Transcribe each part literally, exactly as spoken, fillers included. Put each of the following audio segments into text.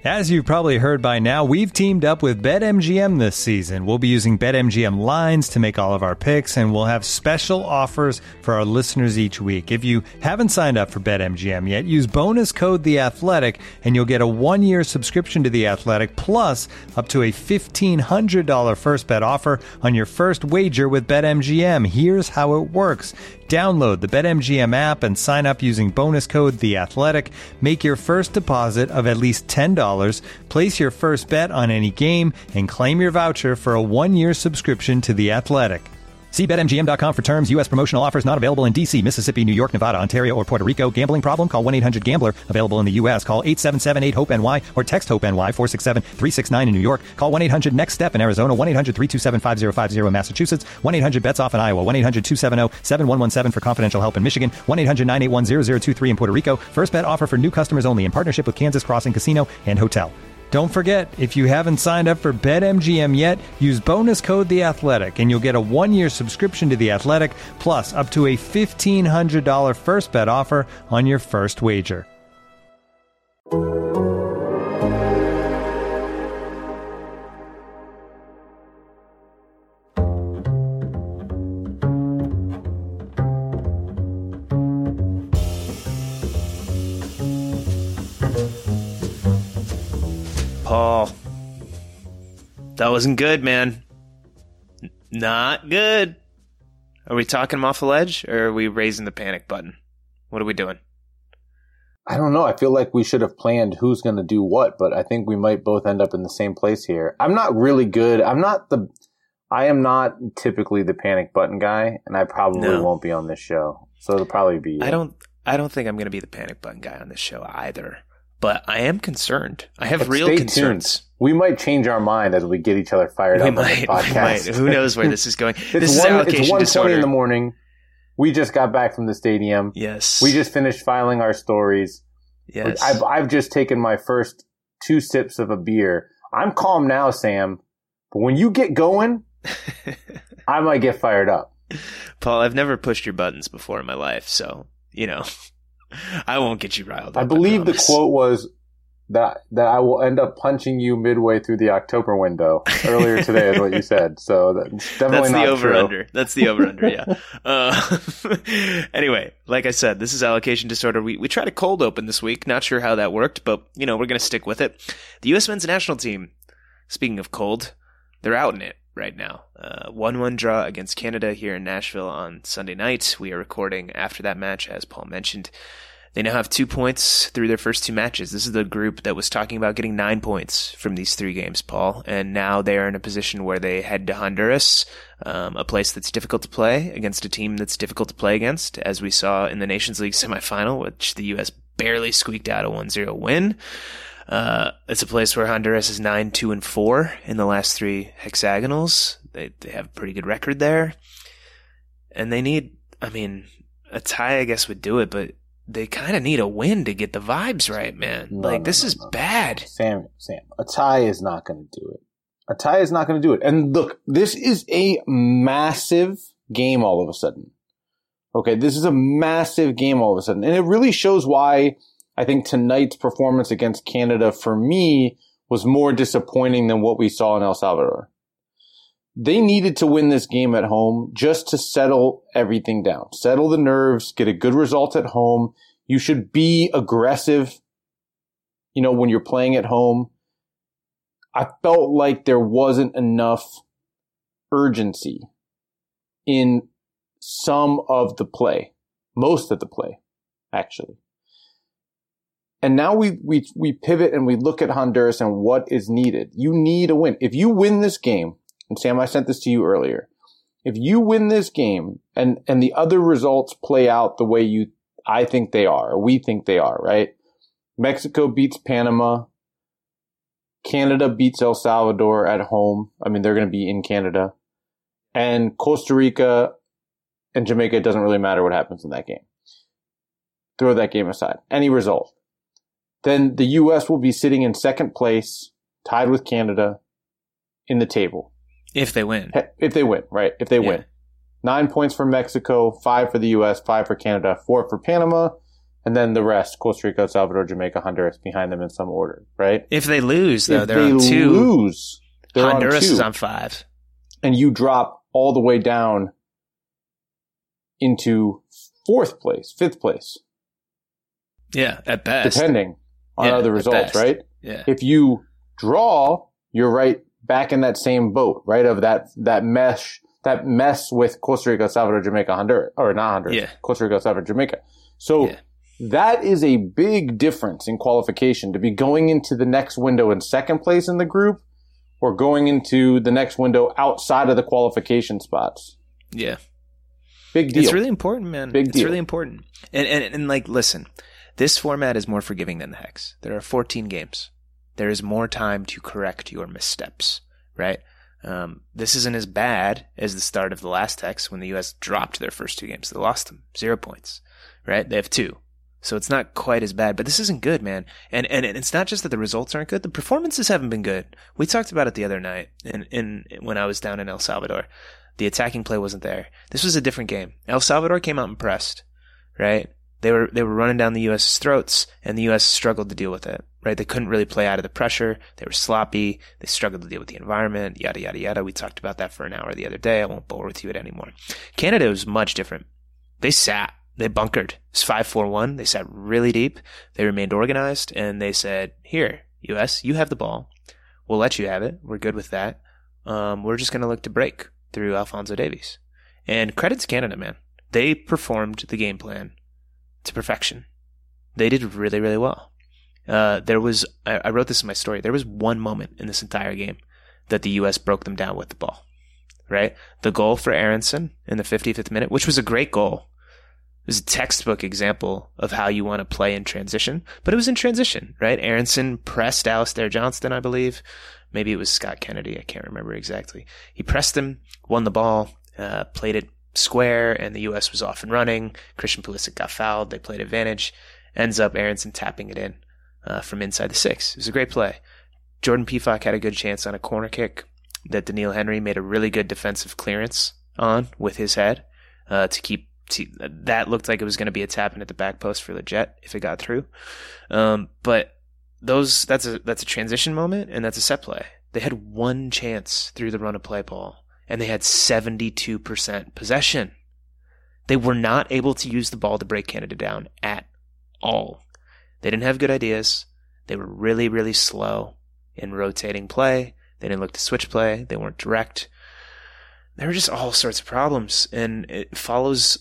As you've probably heard by now, we've teamed up with BetMGM this season. We'll be using BetMGM lines to make all of our picks, and we'll have special offers for our listeners each week. If you haven't signed up for BetMGM yet, use bonus code The Athletic, and you'll get a one-year subscription to The Athletic, plus up to a fifteen hundred dollars first bet offer on your first wager with BetMGM. Here's how it works. Download the BetMGM app and sign up using bonus code The Athletic. Make your first deposit of at least ten dollars. Place your first bet on any game and claim your voucher for a one-year subscription to The Athletic. See Bet M G M dot com for terms. U S promotional offers not available in D C, Mississippi, New York, Nevada, Ontario, or Puerto Rico. Gambling problem? Call one eight hundred gambler. Available in the U S. Call eight seven seven eight hope N Y or text HOPE-NY four six seven three six nine in New York. Call one eight hundred next step in Arizona. one eight hundred three two seven five zero five zero in Massachusetts. one eight hundred bets off in Iowa. one eight hundred two seven zero seven one one seven for confidential help in Michigan. one eight hundred nine eight one zero zero two three in Puerto Rico. First bet offer for new customers only in partnership with Kansas Crossing Casino and Hotel. Don't forget, if you haven't signed up for BetMGM yet, use bonus code The Athletic, and you'll get a one-year subscription to The Athletic, plus up to a fifteen hundred dollars first bet offer on your first wager. Paul, that wasn't good, man. N- not good. Are we talking him off the ledge, or are we raising the panic button? What are we doing? I don't know. I feel like we should have planned who's going to do what, but I think we might both end up in the same place here. I'm not really good. I'm not the. I am not typically the panic button guy, and I probably No. won't be on this show. So it'll probably be you. I don't. I don't think I'm going to be the panic button guy on this show either. But I am concerned. I have But real stay concerns. tuned. We might change our mind as we get each other fired We up might, on we the might. podcast. Who knows where this is going? It's This is one, allocation it's one twenty disorder. in the morning. We just got back from the stadium. Yes. We just finished filing our stories. Yes. I've, I've just taken my first two sips of a beer. I'm calm now, Sam. But when you get going, I might get fired up. Paul, I've never pushed your buttons before in my life, so, you know, I won't get you riled up. I believe the promise. quote was that that I will end up punching you midway through the October window. Earlier today is what you said. So that's definitely That's not the over true. under. That's the over under. Yeah. Uh, anyway, like I said, this is allocation disorder. We we tried a cold open this week. Not sure how that worked, but you know we're gonna stick with it. The U S men's national team. Speaking of cold, they're out in it right now. Uh, one one draw against Canada here in Nashville on Sunday night. We are recording after that match, as Paul mentioned. They now have two points through their first two matches. This is the group that was talking about getting nine points from these three games, Paul. And now they are in a position where they head to Honduras, um, a place that's difficult to play against a team that's difficult to play against, as we saw in the Nations League semifinal, which the U S barely squeaked out a one zero win. Uh, it's a place where Honduras is nine two and four in the last three hexagonals. They they have a pretty good record there. And they need, I mean, a tie I guess would do it, but they kind of need a win to get the vibes right, man. No, like, no, this no, is no. bad. Sam, Sam, a tie is not going to do it. A tie is not going to do it. And look, this is a massive game all of a sudden. Okay, this is a massive game all of a sudden. And it really shows why I think tonight's performance against Canada, for me, was more disappointing than what we saw in El Salvador. They needed to win this game at home just to settle everything down, settle the nerves, get a good result at home. You should be aggressive, you know, when you're playing at home. I felt like there wasn't enough urgency in some of the play, most of the play, actually. And now we, we, we pivot and we look at Honduras and what is needed. You need a win. If you win this game, and Sam, I sent this to you earlier. If you win this game and, and the other results play out the way you, I think they are, or we think they are, right? Mexico beats Panama. Canada beats El Salvador at home. I mean, they're going to be in Canada. And Costa Rica and Jamaica, it doesn't really matter what happens in that game. Throw that game aside. Any result. Then the U S will be sitting in second place, tied with Canada in the table. If they win. If they win, right? If they Yeah. win. Nine points for Mexico, five for the U S, five for Canada, four for Panama, and then the rest, Costa Rica, El Salvador, Jamaica, Honduras, behind them in some order, right? If they lose, though, if they're they on two. lose, they're Honduras on two, is on five. and you drop all the way down into fourth place, fifth place, Yeah, at best. depending on Yeah, other at results, best. right? Yeah. If you draw, you're right back in that same boat, right? Of that that mesh, that mess with Costa Rica, El Salvador, Jamaica, Honduras, or not Honduras, Yeah. Costa Rica, El Salvador, Jamaica. So Yeah. that is a big difference in qualification to be going into the next window in second place in the group, or going into the next window outside of the qualification spots. Yeah. Big deal. It's really important, man. Big it's deal. really important. And, and and like, listen, this format is more forgiving than the Hex. There are fourteen games. There is more time to correct your missteps, right? Um, this isn't as bad as the start of the last Hex when the U S dropped their first two games. They lost them. Zero points, right? They have two. So it's not quite as bad, but this isn't good, man. And, and it's not just that the results aren't good. The performances haven't been good. We talked about it the other night in, in, when I was down in El Salvador. The attacking play wasn't there. This was a different game. El Salvador came out and pressed, right? They were they were running down the U S's throats, and the U S struggled to deal with it, right? They couldn't really play out of the pressure. They were sloppy. They struggled to deal with the environment, yada, yada, yada. We talked about that for an hour the other day. I won't bore with you it anymore. Canada was much different. They sat. They bunkered. It's five four one. They sat really deep. They remained organized, and they said, here, U S, you have the ball. We'll let you have it. We're good with that. Um, we're just going to look to break through Alphonso Davies. And credit to Canada, man. They performed the game plan to perfection. They did really, really well. Uh, there was, I, I wrote this in my story, there was one moment in this entire game that the U S broke them down with the ball, right? The goal for Aronson in the fifty-fifth minute, which was a great goal. It was a textbook example of how you want to play in transition, but it was in transition, right? Aronson pressed Alistair Johnston, I believe. Maybe it was Scott Kennedy. I can't remember exactly. He pressed him, won the ball, uh, played it square, and the U S was off and running. Christian Pulisic got fouled. They played advantage. Ends up Aronson tapping it in uh, from inside the six. It was a great play. Jordan Pefok had a good chance on a corner kick that Daniil Henry made a really good defensive clearance on with his head uh, to keep. To, that looked like it was going to be a tap in at the back post for Leggett if it got through. Um, but those that's a that's a transition moment, and that's a set play. They had one chance through the run of play ball, and they had seventy-two percent possession. They were not able to use the ball to break Canada down at all. They didn't have good ideas. They were really, really slow in rotating play. They didn't look to switch play. They weren't direct. There were just all sorts of problems, and it follows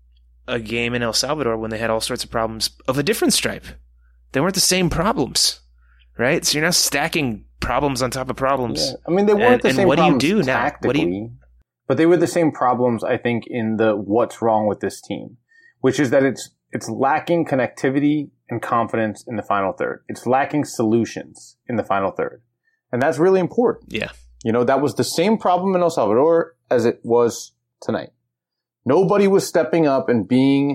a game in El Salvador when they had all sorts of problems of a different stripe. They weren't the same problems, right? So you're not stacking problems on top of problems. Yeah. I mean, they weren't and, the and same what problems do you do now? tactically, What do you, but they were the same problems, I think, in the what's wrong with this team, which is that it's it's lacking connectivity and confidence in the final third. It's lacking solutions in the final third. And that's really important. yeah. You know, that was the same problem in El Salvador as it was tonight. Nobody was stepping up and being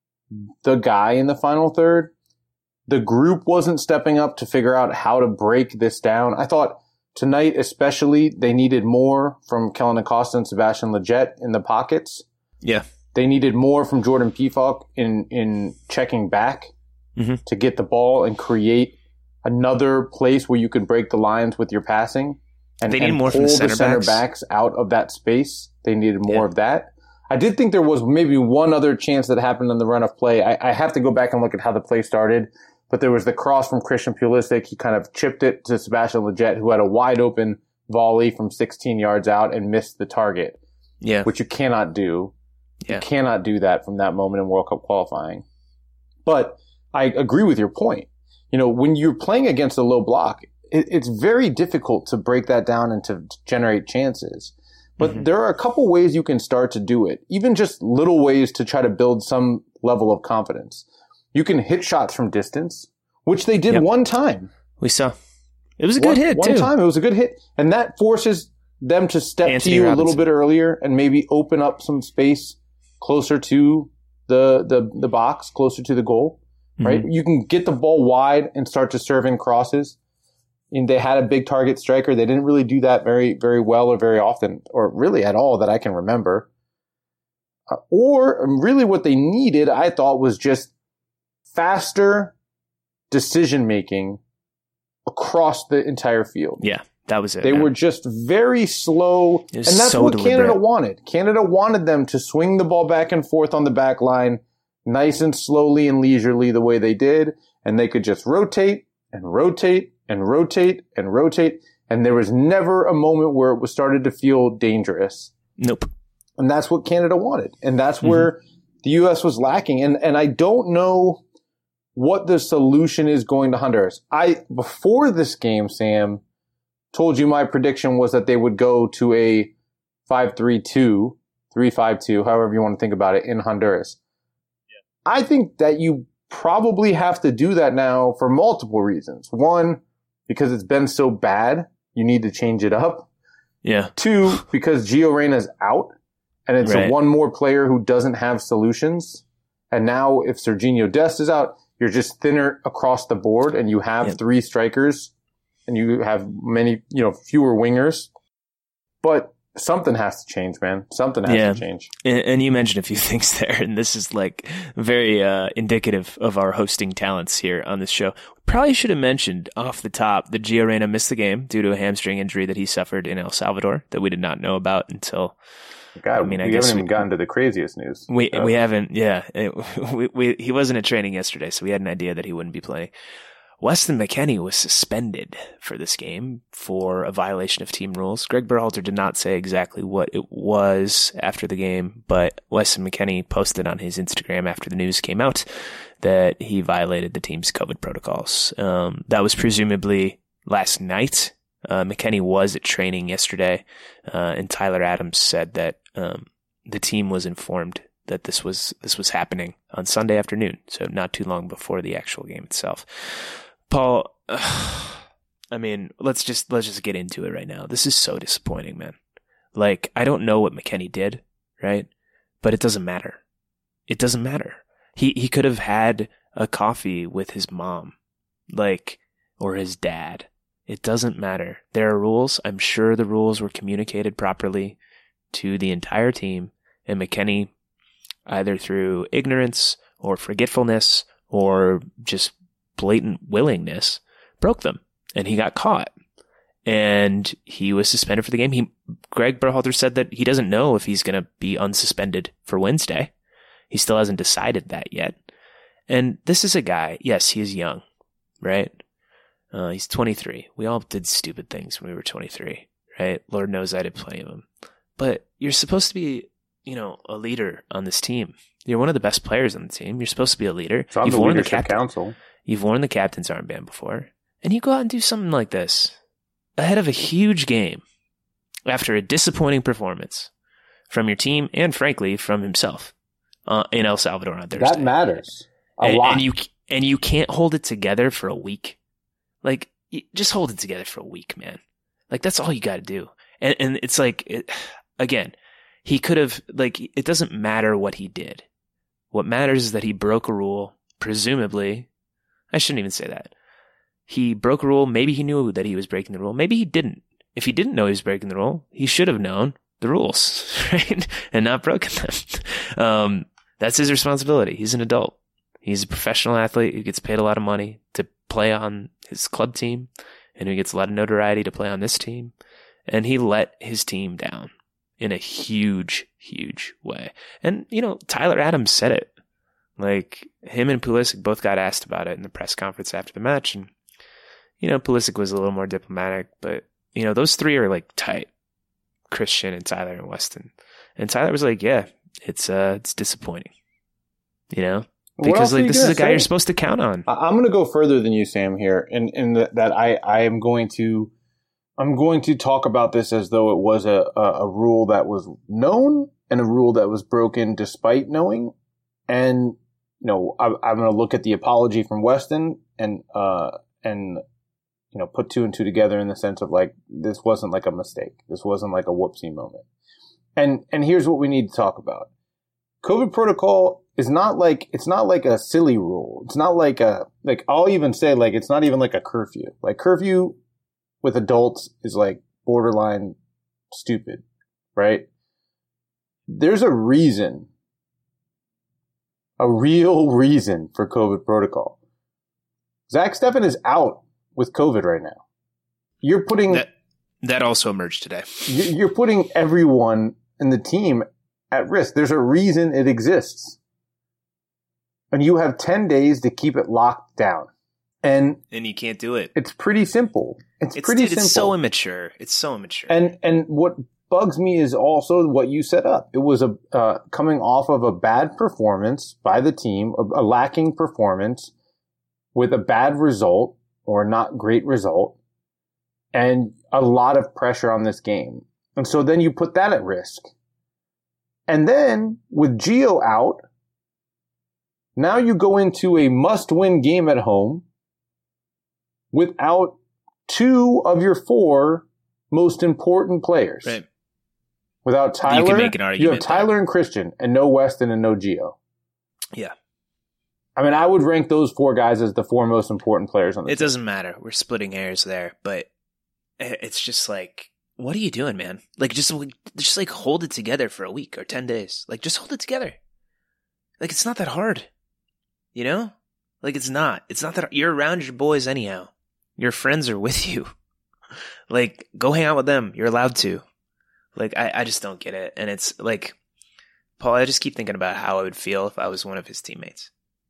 the guy in the final third. The group wasn't stepping up to figure out how to break this down. I thought tonight especially they needed more from Kellen Acosta and Sebastian Leggett in the pockets. Yeah. They needed more from Jordan Pefok in, in checking back mm-hmm. to get the ball and create another place where you could break the lines with your passing. And, they need and more pull from the center, center backs. backs out of that space. They needed more Yeah. of that. I did think there was maybe one other chance that happened in the run of play. I, I have to go back and look at how the play started, but there was the cross from Christian Pulisic. He kind of chipped it to Sebastian Leggett, who had a wide open volley from sixteen yards out and missed the target, Yeah. which you cannot do. Yeah. You cannot do that from that moment in World Cup qualifying. But I agree with your point. You know, when you're playing against a low block, it, it's very difficult to break that down and to generate chances. But Mm-hmm. there are a couple ways you can start to do it, even just little ways to try to build some level of confidence. You can hit shots from distance, which they did Yep. one time. We saw. It was a One, good hit, one too. time, it was a good hit. And that forces them to step Anthony to you a Robinson. little bit earlier and maybe open up some space closer to the the, the box, closer to the goal. Right? Mm-hmm. You can get the ball wide and start to serve in crosses. And they had a big target striker. They didn't really do that very, very well or very often, or really at all that I can remember. Uh, or really what they needed, I thought, was just faster decision making across the entire field. Yeah, that was it. They man. were just very slow, and that's so what deliberate. Canada wanted. Canada wanted them to swing the ball back and forth on the back line, nice and slowly and leisurely the way they did, and they could just rotate and rotate and rotate and rotate, and there was never a moment where it was started to feel dangerous. Nope. And that's what Canada wanted, and that's mm-hmm. where the U S was lacking. And and I don't know what the solution is going to Honduras. I before this game, Sam, told you my prediction was that they would go to a five three two, three five two, however you want to think about it, in Honduras. Yeah. I think that you probably have to do that now for multiple reasons. One, because it's been so bad, you need to change it up. Yeah. Two, because Gio Reyna's out, and it's right. a one more player who doesn't have solutions. And now if Serginho Dest is out, you're just thinner across the board, and you have yep. three strikers, and you have many, you know, fewer wingers. But something has to change, man. Something has yeah. to change. And, and you mentioned a few things there, and this is like very uh, indicative of our hosting talents here on this show. Probably should have mentioned off the top that Gio Reyna missed the game due to a hamstring injury that he suffered in El Salvador that we did not know about until. God, I mean, I we guess haven't even we, gotten to the craziest news. We uh, we haven't, yeah. It, we, we he wasn't at training yesterday, so we had an idea that he wouldn't be playing. Weston McKennie was suspended for this game for a violation of team rules. Greg Berhalter did not say exactly what it was after the game, but Weston McKennie posted on his Instagram after the news came out that he violated the team's COVID protocols. Um, that was presumably last night. Uh, McKennie was at training yesterday, uh, and Tyler Adams said that um, the team was informed that this was this was happening on Sunday afternoon, so not too long before the actual game itself. Paul, uh, I mean, let's just let's just get into it right now. This is so disappointing, man. Like, I don't know what McKennie did, right? But it doesn't matter. It doesn't matter. He he could have had a coffee with his mom, like, or his dad. It doesn't matter. There are rules. I'm sure the rules were communicated properly to the entire team, and McKennie, either through ignorance or forgetfulness or just blatant willingness, broke them, and he got caught, and he was suspended for the game. He, Greg Berhalter said that he doesn't know if he's going to be unsuspended for Wednesday. He still hasn't decided that yet. And this is a guy, yes, he is young, right? Uh, he's twenty-three. We all did stupid things when we were twenty-three, right? Lord knows I did plenty of them. But you're supposed to be, you know, a leader on this team. You're one of the best players on the team. You're supposed to be a leader. It's on You've the worn the leadership captain- council. You've worn the captain's armband before, and you go out and do something like this ahead of a huge game after a disappointing performance from your team and, frankly, from himself uh, in El Salvador on Thursday. That matters a and, lot. And you and you can't hold it together for a week. Like, just hold it together for a week, man. Like, that's all you got to do. And and it's like, it, again, he could have, like, it doesn't matter what he did. What matters is that he broke a rule, presumably. I shouldn't even say that. He broke a rule. Maybe he knew that he was breaking the rule. Maybe he didn't. If he didn't know he was breaking the rule, he should have known the rules, right? And not broken them. Um, that's his responsibility. He's an adult. He's a professional athlete who gets paid a lot of money to play on his club team and who gets a lot of notoriety to play on this team. And he let his team down in a huge, huge way. And, you know, Tyler Adams said it. Like, him and Pulisic both got asked about it in the press conference after the match. And, you know, Pulisic was a little more diplomatic, but, you know, those three are like tight. Christian and Tyler and Weston. And Tyler was like, yeah, it's, uh, it's disappointing, you know? Because like this is a guy say? you're supposed to count on. I'm going to go further than you, Sam, here, in in the, that I, I am going to I'm going to talk about this as though it was a, a, a rule that was known and a rule that was broken despite knowing. And you know, I, I'm going to look at the apology from Weston and uh and you know put two and two together in the sense of like this wasn't like a mistake. This wasn't like a whoopsie moment. And and here's what we need to talk about. COVID protocol is not like, it's not like a silly rule. It's not like a, like, I'll even say, like, it's not even like a curfew. Like, curfew with adults is like borderline stupid, right? There's a reason a real reason for COVID protocol. Zach Steffen is out with COVID right now. You're putting that, that also emerged today. You're putting everyone in the team at risk. There's a reason it exists. And you have ten days to keep it locked down. And and you can't do it. It's pretty simple. It's, it's pretty dude, simple. It's so immature. It's so immature. And and what bugs me is also what you set up. It was a uh, coming off of a bad performance by the team, a, a lacking performance with a bad result or not great result, and a lot of pressure on this game. And so then you put that at risk. And then with Gio out, now you go into a must-win game at home without two of your four most important players. Right. Without Tyler, you can make an argument. You have Tyler and Christian, and no Weston and no Gio. Yeah. I mean, I would rank those four guys as the four most important players on the It team. doesn't matter. We're splitting hairs there, but it's just like, what are you doing, man? Like, just, just like hold it together for a week or ten days. Like, just hold it together. Like, it's not that hard. You know? Like, it's not. It's not that you're around your boys anyhow. Your friends are with you. Like, go hang out with them. You're allowed to. Like, I, I just don't get it. And it's like, Paul, I just keep thinking about how I would feel if I was one of his teammates.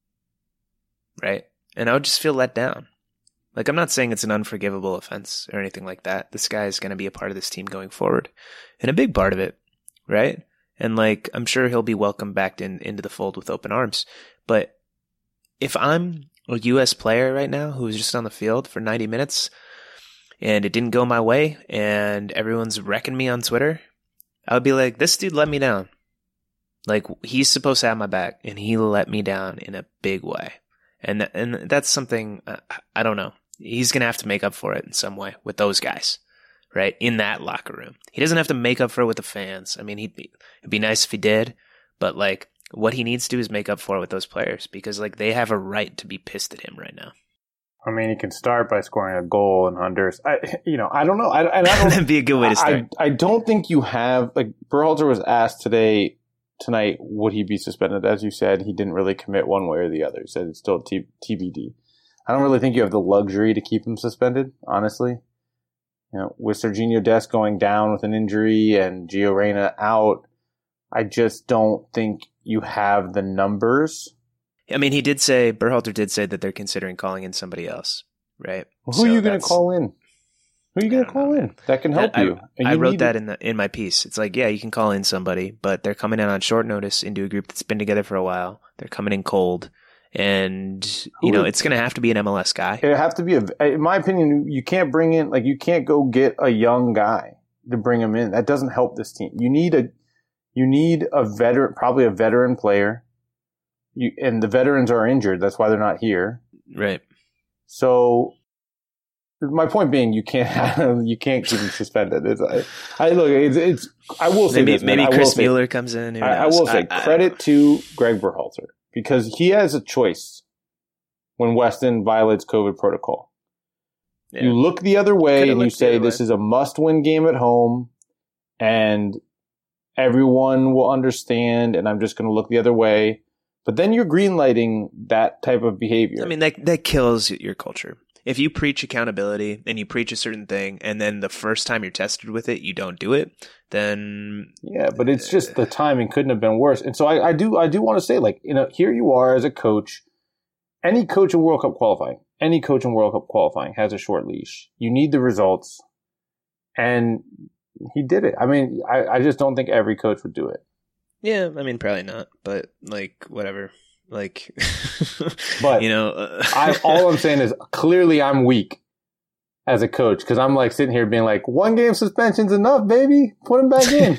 Right? And I would just feel let down. Like, I'm not saying it's an unforgivable offense or anything like that. This guy is going to be a part of this team going forward. And a big part of it. Right? And, like, I'm sure he'll be welcomed back in, into the fold with open arms. But if I'm a U S player right now who's just on the field for ninety minutes and it didn't go my way and everyone's wrecking me on Twitter, I would be like, this dude let me down. Like, he's supposed to have my back and he let me down in a big way. And and that's something, uh, I don't know. He's going to have to make up for it in some way with those guys, right? In that locker room. He doesn't have to make up for it with the fans. I mean, he'd be, it'd be nice if he did, but like, what he needs to do is make up for it with those players because like they have a right to be pissed at him right now. I mean, he can start by scoring a goal in Honduras. I, you know, I don't know. I, and I don't, That'd be a good way to start. I, I don't think you have, like, Berhalter was asked today, tonight, would he be suspended? As you said, he didn't really commit one way or the other. He said it's still T- TBD. I don't really think you have the luxury to keep him suspended, honestly. You know, with Serginho Dest going down with an injury and Gio Reyna out, I just don't think you have the numbers. I mean, he did say, Berhalter did say that they're considering calling in somebody else, right? Well, who so are you going to call in? Who are you going to call know, in that can help I, you? I, you I wrote that in the in my piece. It's like, yeah, you can call in somebody, but they're coming in on short notice into a group that's been together for a while. They're coming in cold. And, you know, it's going to have to be an M L S guy. It have to be, a, in my opinion, you can't bring in, like, you can't go get a young guy to bring him in. That doesn't help this team. You need a, you need a veteran, probably a veteran player. You, and the veterans are injured. That's why they're not here. Right. So, my point being, you can't you can't keep him suspended. It's, I, I look. It's, it's. I will say maybe this, maybe man. Chris say, Mueller comes in. I, I will say I, credit I to Greg Berhalter because he has a choice when Weston violates COVID protocol. Yeah. You look the other way and you say this is a must-win game at home, and everyone will understand. And I'm just going to look the other way. But then you're greenlighting that type of behavior. I mean, that that kills your culture. If you preach accountability and you preach a certain thing, and then the first time you're tested with it, you don't do it, then yeah. But it's just the timing couldn't have been worse. And so I, I do I do want to say, like, you know, here you are as a coach. Any coach in World Cup qualifying, any coach in World Cup qualifying has a short leash. You need the results, and he did it. I mean, I, I just don't think every coach would do it. Yeah, I mean, probably not, but like, whatever. Like, but you know, uh, I, all I'm saying is clearly I'm weak as a coach because I'm like sitting here being like, one game suspension's enough, baby. Put him back in.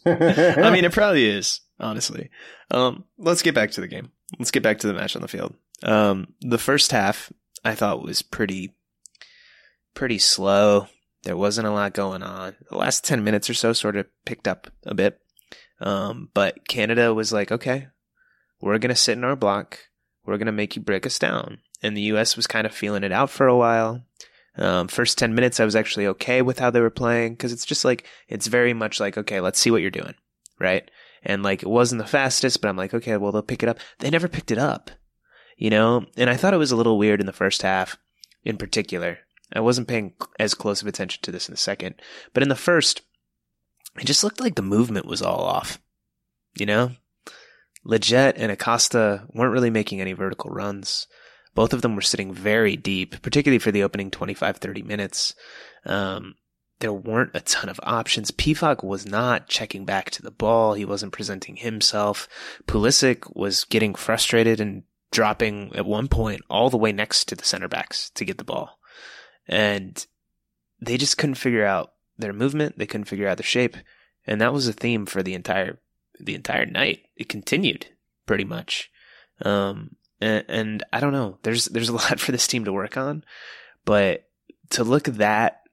I mean, it probably is, honestly. Um, let's get back to the game. Let's get back to the match on the field. Um, the first half I thought was pretty, pretty slow. There wasn't a lot going on. The last ten minutes or so sort of picked up a bit. Um, but Canada was like, okay, we're going to sit in our block. We're going to make you break us down. And the U S was kind of feeling it out for a while. Um, first ten minutes, I was actually okay with how they were playing because it's just like, it's very much like, okay, let's see what you're doing, right? And like, it wasn't the fastest, but I'm like, okay, well, they'll pick it up. They never picked it up, you know? And I thought it was a little weird in the first half in particular. I wasn't paying as close of attention to this in the second, but in the first, it just looked like the movement was all off, you know? Lletget and Acosta weren't really making any vertical runs. Both of them were sitting very deep, particularly for the opening twenty-five, thirty minutes. Um, there weren't a ton of options. Pivak was not checking back to the ball. He wasn't presenting himself. Pulisic was getting frustrated and dropping at one point all the way next to the center backs to get the ball. And they just couldn't figure out their movement. They couldn't figure out their shape. And that was a theme for the entire the entire night. It continued pretty much. Um, and, and I don't know. There's there's a lot for this team to work on. But to look that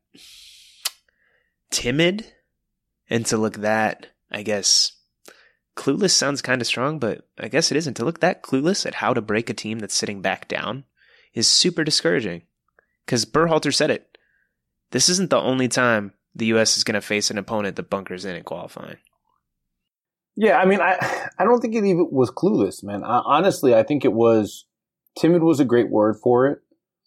timid and to look that, I guess, clueless sounds kind of strong, but I guess it isn't. To look that clueless at how to break a team that's sitting back down is super discouraging. Because Berhalter said it. This isn't the only time the U S is going to face an opponent that bunkers in in qualifying. Yeah, I mean, I I don't think it even was clueless, man. I, honestly, I think it was, timid was a great word for it.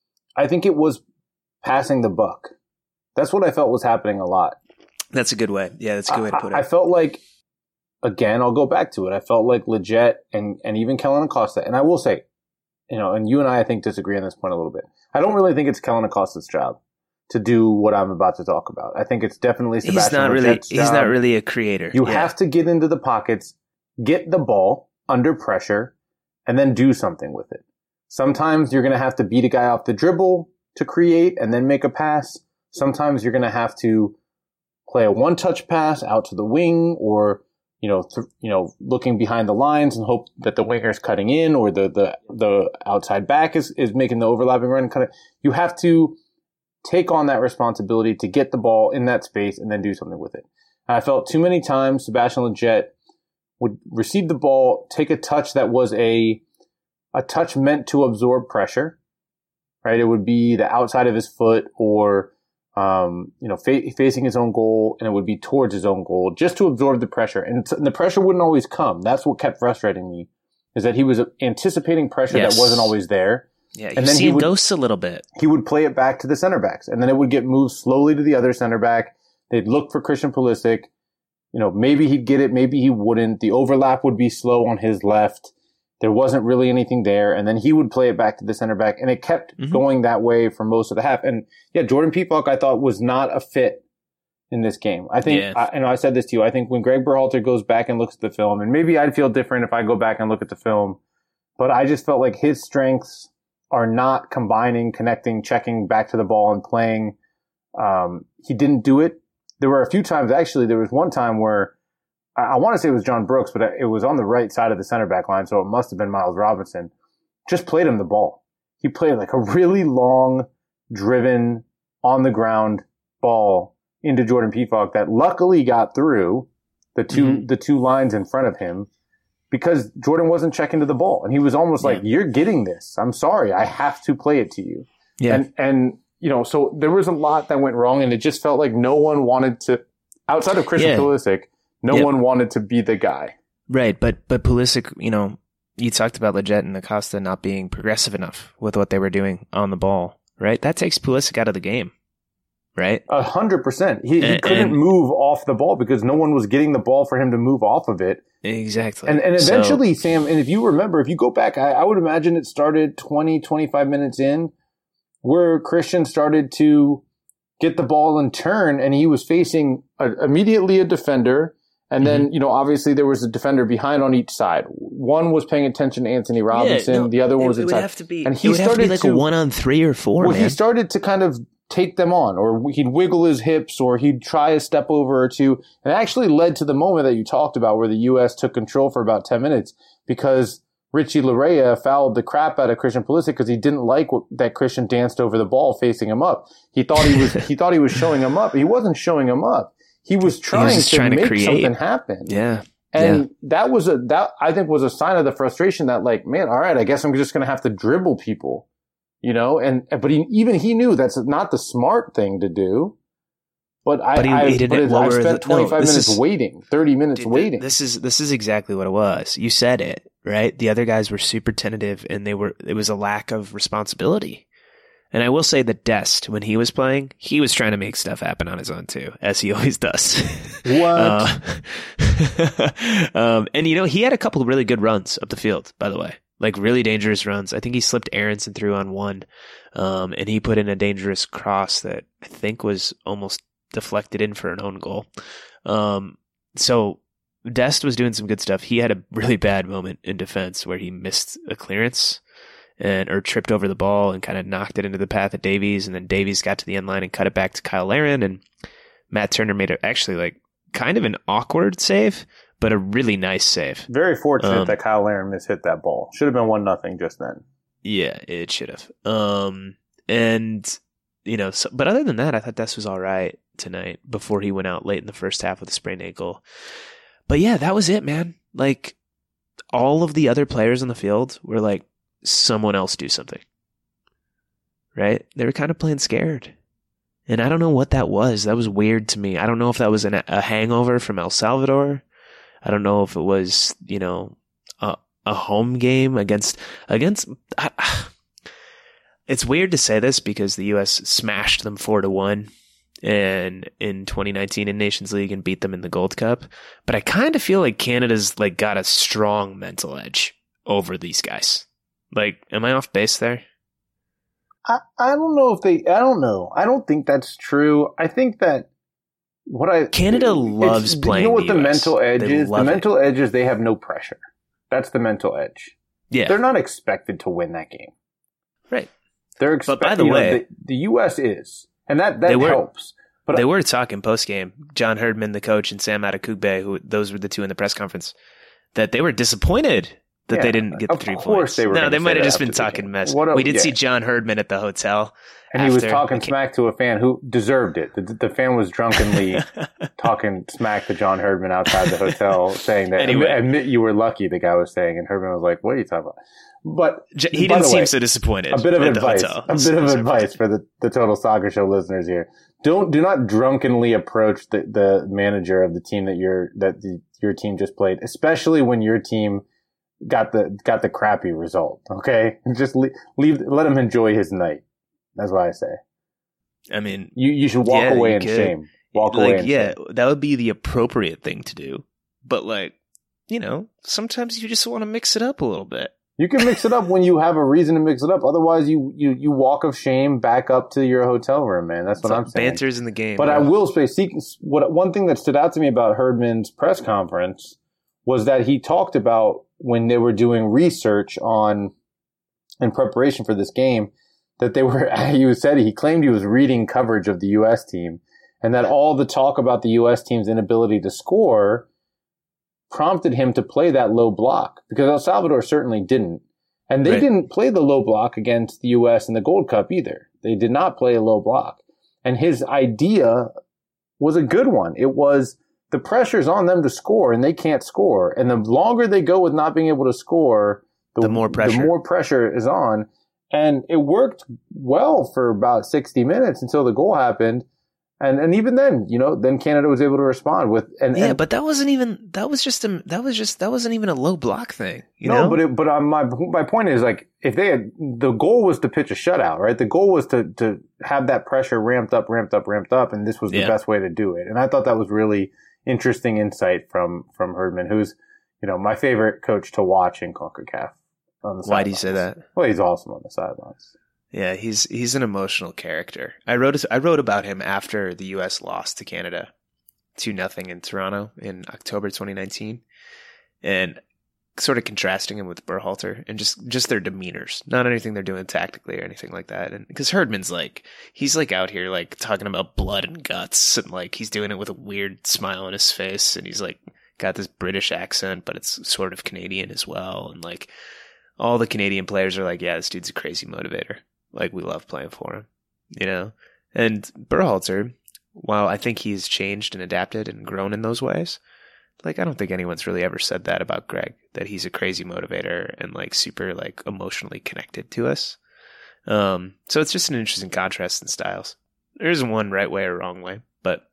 I think it was passing the buck. That's what I felt was happening a lot. That's a good way. Yeah, that's a good way to put it. I, I felt like, again, I'll go back to it. I felt like Lletget and, and even Kellyn Acosta, and I will say, you know, and you and I, I think, disagree on this point a little bit. I don't really think it's Kellyn Acosta's job to do what I'm about to talk about. I think it's definitely Sebastian He's not really, Lletget's he's job. not really a creator. You yeah. have to get into the pockets, get the ball under pressure, and then do something with it. Sometimes you're going to have to beat a guy off the dribble to create and then make a pass. Sometimes you're going to have to play a one-touch pass out to the wing, or you know, th- you know, looking behind the lines and hope that the winger's cutting in, or the the the outside back is is making the overlapping run. Kind of, you have to take on that responsibility to get the ball in that space and then do something with it. And I felt too many times Sebastian Lletget would receive the ball, take a touch that was a a touch meant to absorb pressure, right? It would be the outside of his foot, or um, you know, fa- facing his own goal, and it would be towards his own goal just to absorb the pressure. And, t- and the pressure wouldn't always come. That's what kept frustrating me, is that he was anticipating pressure yes. that wasn't always there. Yeah, you and then see he would, ghosts a little bit. He would play it back to the center backs, and then it would get moved slowly to the other center back. They'd look for Christian Pulisic. You know, maybe he'd get it, maybe he wouldn't. The overlap would be slow on his left. There wasn't really anything there. And then he would play it back to the center back. And it kept mm-hmm. going that way for most of the half. And yeah, Jordan Pivak, I thought, was not a fit in this game. I think, yeah. I, and I said this to you, I think when Greg Berhalter goes back and looks at the film, and maybe I'd feel different if I go back and look at the film, but I just felt like his strengths are not combining, connecting, checking back to the ball and playing. Um, he didn't do it. There were a few times, actually, there was one time where I, I want to say it was John Brooks, but it was on the right side of the center back line, so it must have been Miles Robinson. Just played him the ball. He played like a really long, driven, on the ground ball into Jordan Pivak that luckily got through the two mm-hmm. the two lines in front of him, because Jordan wasn't checking to the ball, and he was almost yeah. like, "You're getting this. I'm sorry, I have to play it to you." Yeah, and and. You know, so there was a lot that went wrong, and it just felt like no one wanted to, outside of Christian yeah. Pulisic, no yep. one wanted to be the guy. Right, but but Pulisic, you know, you talked about Lletget and Acosta not being progressive enough with what they were doing on the ball, right? That takes Pulisic out of the game, right? A hundred percent. He, he and, couldn't and, move off the ball because no one was getting the ball for him to move off of it. Exactly. And and eventually, so, Sam, and if you remember, if you go back, I, I would imagine it started twenty, twenty-five minutes in, where Christian started to get the ball and turn, and he was facing a, immediately a defender. And mm-hmm. then, you know, obviously there was a defender behind on each side. One was paying attention to Anthony Robinson. Yeah, no, the other one was it, inside. It would have to be, and he it would started have to be like to, a one on three or four, well, man. He started to kind of take them on, or he'd wiggle his hips, or he'd try a step over or two. And it actually led to the moment that you talked about where the U S took control for about ten minutes, because Richie Laryea fouled the crap out of Christian Pulisic because he didn't like what, that Christian danced over the ball facing him up. He thought he was he thought he was showing him up. He wasn't showing him up. He was trying he was to trying make to create. something happen. Yeah. And yeah. that was a that I think was a sign of the frustration that, like, man, all right, I guess I'm just going to have to dribble people, you know. And but he, even he knew that's not the smart thing to do. But I, But he- I, he didn't- but it- what I were spent the- no, twenty-five this minutes is- waiting, thirty minutes Dude, th- waiting. This is this is exactly what it was. You said it, right? The other guys were super tentative, and they were. It was a lack of responsibility. And I will say that Dest, when he was playing, he was trying to make stuff happen on his own too, as he always does. What? Uh, um, and you know, he had a couple of really good runs up the field, by the way, like really dangerous runs. I think he slipped Aronson through on one, um, and he put in a dangerous cross that I think was almost deflected in for an own goal. Um, so Dest was doing some good stuff. He had a really bad moment in defense where he missed a clearance and or tripped over the ball and kind of knocked it into the path of Davies, and then Davies got to the end line and cut it back to Kyle Larin, and Matt Turner made a, actually like kind of an awkward save, but a really nice save. Very fortunate Um, that Kyle Larin mishit that ball. Should have been one nothing just then. Yeah, it should have. Um, and you know, so, but other than that, I thought Des was all right tonight before he went out late in the first half with a sprained ankle. But yeah, that was it, man. Like all of the other players on the field were like, someone else do something, right? They were kind of playing scared. And I don't know what that was. That was weird to me. I don't know if that was an, a hangover from El Salvador. I don't know if it was, you know, a, a home game against, against, I, it's weird to say this because the U S smashed them four to one and in twenty nineteen in Nations League and beat them in the Gold Cup. But I kind of feel like Canada's like got a strong mental edge over these guys. Like, am I off base there? I, I don't know if they. I don't know. I don't think that's true. I think that what I Canada loves playing. You know what the the U S. mental edge They is? The love mental it. edge is they have no pressure. That's the mental edge. Yeah, They're not expected to win that game. right. They're But expected. by the you know, way- the, the U S is, and that that They were- helps. But They were talking post game. John Herdman, the coach, and Sam Adekugbe, who those were the two in the press conference, that they were disappointed that Yeah, they didn't get the of three course points. they were No, gonna they say might have that just been after the talking game. mess. What a- we did yeah. see John Herdman at the hotel, and he was after talking the- smack to a fan who deserved it. The, the fan was drunkenly talking smack to John Herdman outside the hotel, saying that Anyway. admit, admit you were lucky. The guy was saying, and Herdman was like, "What are you talking about?" But J- he by didn't the seem way, so disappointed. a bit of at the advice, hotel. a bit of advice for the, the Total Soccer Show listeners here. Don't do not drunkenly approach the, the manager of the team that your that the, your team just played, especially when your team got the got the crappy result. Okay, just leave, leave let him enjoy his night. That's what I say. I mean, You you should walk Yeah, away you in could. shame. Walk away like, in yeah, shame. that would be the appropriate thing to do. But like, you know, sometimes you just want to mix it up a little bit. You can mix it up when you have a reason to mix it up. Otherwise, you you you walk of shame back up to your hotel room, man. That's what It's I'm all saying. Banter's in the game. But bro. I will say, see, what one thing that stood out to me about Herdman's press conference was that he talked about when they were doing research on in preparation for this game that they were. He said he claimed he was reading coverage of the U S team, and that all the talk about the U S team's inability to score prompted him to play that low block because El Salvador certainly didn't. And they Right. didn't play the low block against the U S in the Gold Cup either. They did not play a low block. And his idea was a good one. It was the pressure's on them to score and they can't score. And the longer they go with not being able to score, the, The more pressure. the more pressure is on. And it worked well for about sixty minutes until the goal happened. And and even then, you know, then Canada was able to respond with and Yeah, and, but that wasn't even. That was just a. That was just. That wasn't even a low block thing. You no, know. but it, but um, my my point is like if they had the goal was to pitch a shutout, right? The goal was to to have that pressure ramped up, ramped up, ramped up, and this was the Yeah. best way to do it. And I thought that was really interesting insight from from Herdman, who's you know my favorite coach to watch in CONCACAF. On the Why do you say sidelines. that? Well, he's awesome on the sidelines. Yeah, he's he's an emotional character. I wrote I wrote about him after the U S lost to Canada two nothing in Toronto in October twenty nineteen, and sort of contrasting him with Berhalter and just just their demeanors, not anything they're doing tactically or anything like that. And because Herdman's like he's like out here like talking about blood and guts, and like he's doing it with a weird smile on his face, and he's like got this British accent, but it's sort of Canadian as well, and like all the Canadian players are like, yeah, this dude's a crazy motivator. Like, we love playing for him, you know? And Berhalter, while I think he's changed and adapted and grown in those ways, like, I don't think anyone's really ever said that about Greg, that he's a crazy motivator and, like, super, like, emotionally connected to us. Um, so it's just an interesting contrast in styles. There isn't one right way or wrong way, but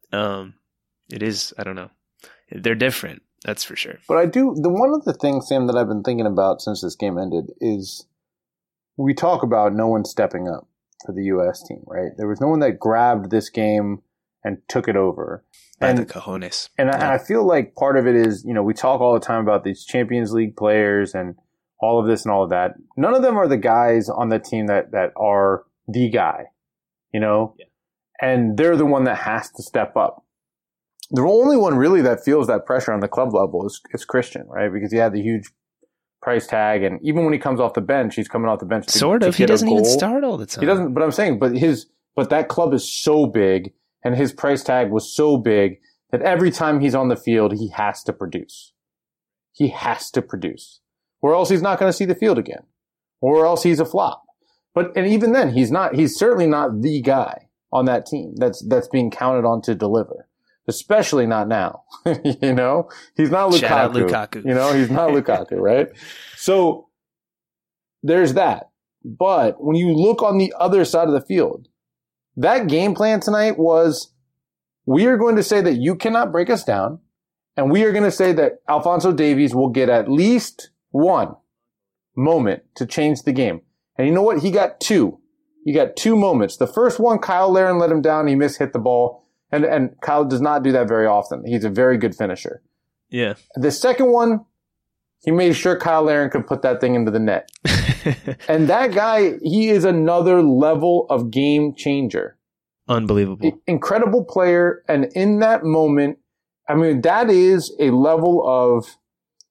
Um, it is, I don't know. They're different, that's for sure. But I do, the one of the things, Sam, that I've been thinking about since this game ended is we talk about no one stepping up for the U S team, right? There was no one that grabbed this game and took it over. By and, the cojones. And yeah. I, I feel like part of it is, you know, we talk all the time about these Champions League players and all of this and all of that. None of them are the guys on the team that, that are the guy, you know? Yeah. And they're the one that has to step up. The only one really that feels that pressure on the club level is, is Christian, right? Because he had the huge price tag, and even when he comes off the bench, he's coming off the bench to, sort of. to he doesn't even goal. start all the time. He doesn't. But I'm saying, but his, but that club is so big, and his price tag was so big that every time he's on the field, he has to produce. He has to produce, or else he's not going to see the field again, or else he's a flop. But and even then, he's not. He's certainly not the guy on that team that's that's being counted on to deliver. Especially not now. You know, he's not Lukaku. Shout out Lukaku. You know, he's not Lukaku, right? So there's that. But when you look on the other side of the field, that game plan tonight was, we are going to say that you cannot break us down, and we are going to say that Alphonso Davies will get at least one moment to change the game. And you know what? He got two. He got two moments. The first one, Kyle Larin let him down. He mishit the ball. And and Kyle does not do that very often. He's a very good finisher. Yeah. The second one, he made sure Kyle Larin could put that thing into the net. And that guy, he is another level of game changer. Unbelievable. Incredible player. And in that moment, I mean, that is a level of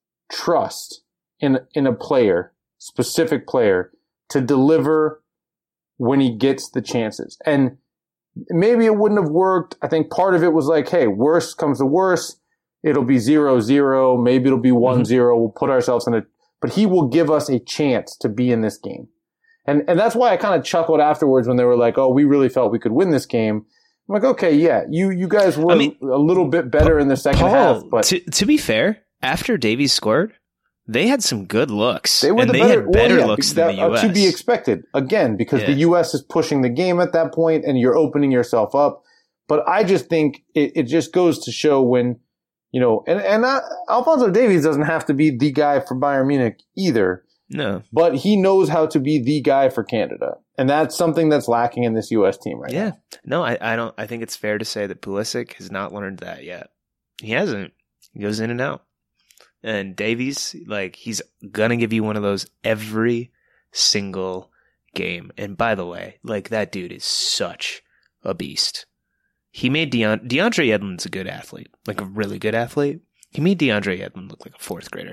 trust in, in a player, specific player, to deliver when he gets the chances. And maybe it wouldn't have worked. I think part of it was like, hey, worst comes to worst. It'll be zero zero. Maybe it'll be one zero. Mm-hmm. We'll put ourselves in a, but he will give us a chance to be in this game. And, and that's why I kind of chuckled afterwards when they were like, oh, we really felt we could win this game. I'm like, okay, yeah, you, you guys were I mean, a little bit better in the second Paul, half, but to, to be fair, after Davies scored, they had some good looks. They were and the they better, had better well, yeah, looks that, than the U S. Uh, to be expected, again, because yeah. the U S is pushing the game at that point and you're opening yourself up. But I just think it, it just goes to show when, you know, and, and uh, Alphonso Davies doesn't have to be the guy for Bayern Munich either. No. But he knows how to be the guy for Canada. And that's something that's lacking in this U S team right yeah. now. Yeah. No, I, I don't, I think it's fair to say that Pulisic has not learned that yet. He hasn't. He goes in and out. And Davies, like, he's gonna give you one of those every single game. And by the way, like, that dude is such a beast. He made Deon- DeAndre Yedlin's a good athlete, like a really good athlete. He made DeAndre Yedlin look like a fourth grader.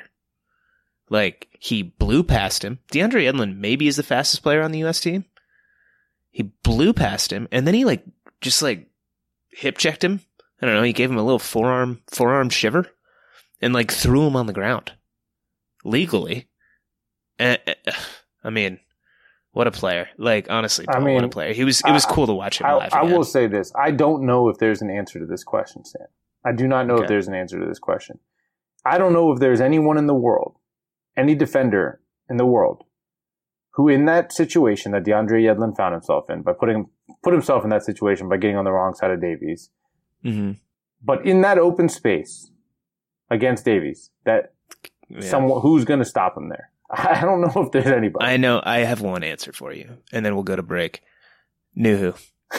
Like, he blew past him. DeAndre Yedlin maybe is the fastest player on the U S team. He blew past him, and then he, like, just, like, hip checked him. I don't know, he gave him a little forearm forearm shiver. And, like, threw him on the ground. Legally. Uh, I mean, what a player. Like, honestly, Paul, I mean, what a player. He was, it was I, cool to watch him I, live I again. will say this. I don't know if there's an answer to this question, Sam. I do not know okay. if there's an answer to this question. I don't know if there's anyone in the world, any defender in the world, who in that situation that DeAndre Yedlin found himself in, by putting put himself in that situation by getting on the wrong side of Davies, mm-hmm. but in that open space, against Davies, that yeah. someone who's going to stop him there. I don't know if there's anybody. I know. I have one answer for you, and then we'll go to break. Nuhu.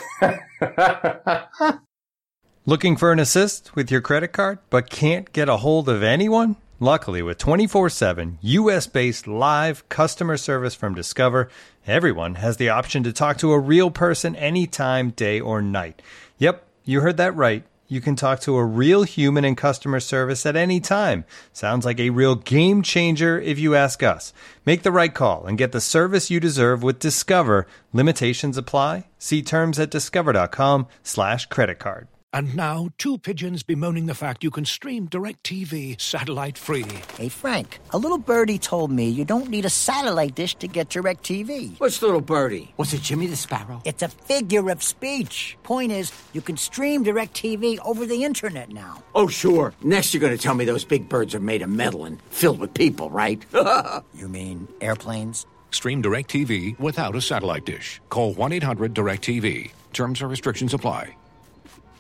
Looking for an assist with your credit card, but can't get a hold of anyone? Luckily, with twenty-four seven U S-based live customer service from Discover, everyone has the option to talk to a real person anytime, day or night. Yep, you heard that right. You can talk to a real human in customer service at any time. Sounds like a real game changer if you ask us. Make the right call and get the service you deserve with Discover. Limitations apply. See terms at discover.com slash credit card. And now, two pigeons bemoaning the fact you can stream DirecTV satellite-free. Hey, Frank, a little birdie told me you don't need a satellite dish to get DirecTV. What's little birdie? Was it Jimmy the Sparrow? It's a figure of speech. Point is, you can stream DirecTV over the internet now. Oh, sure. Next you're going to tell me those big birds are made of metal and filled with people, right? You mean airplanes? Stream DirecTV without a satellite dish. Call one eight hundred direct T V. Terms or restrictions apply.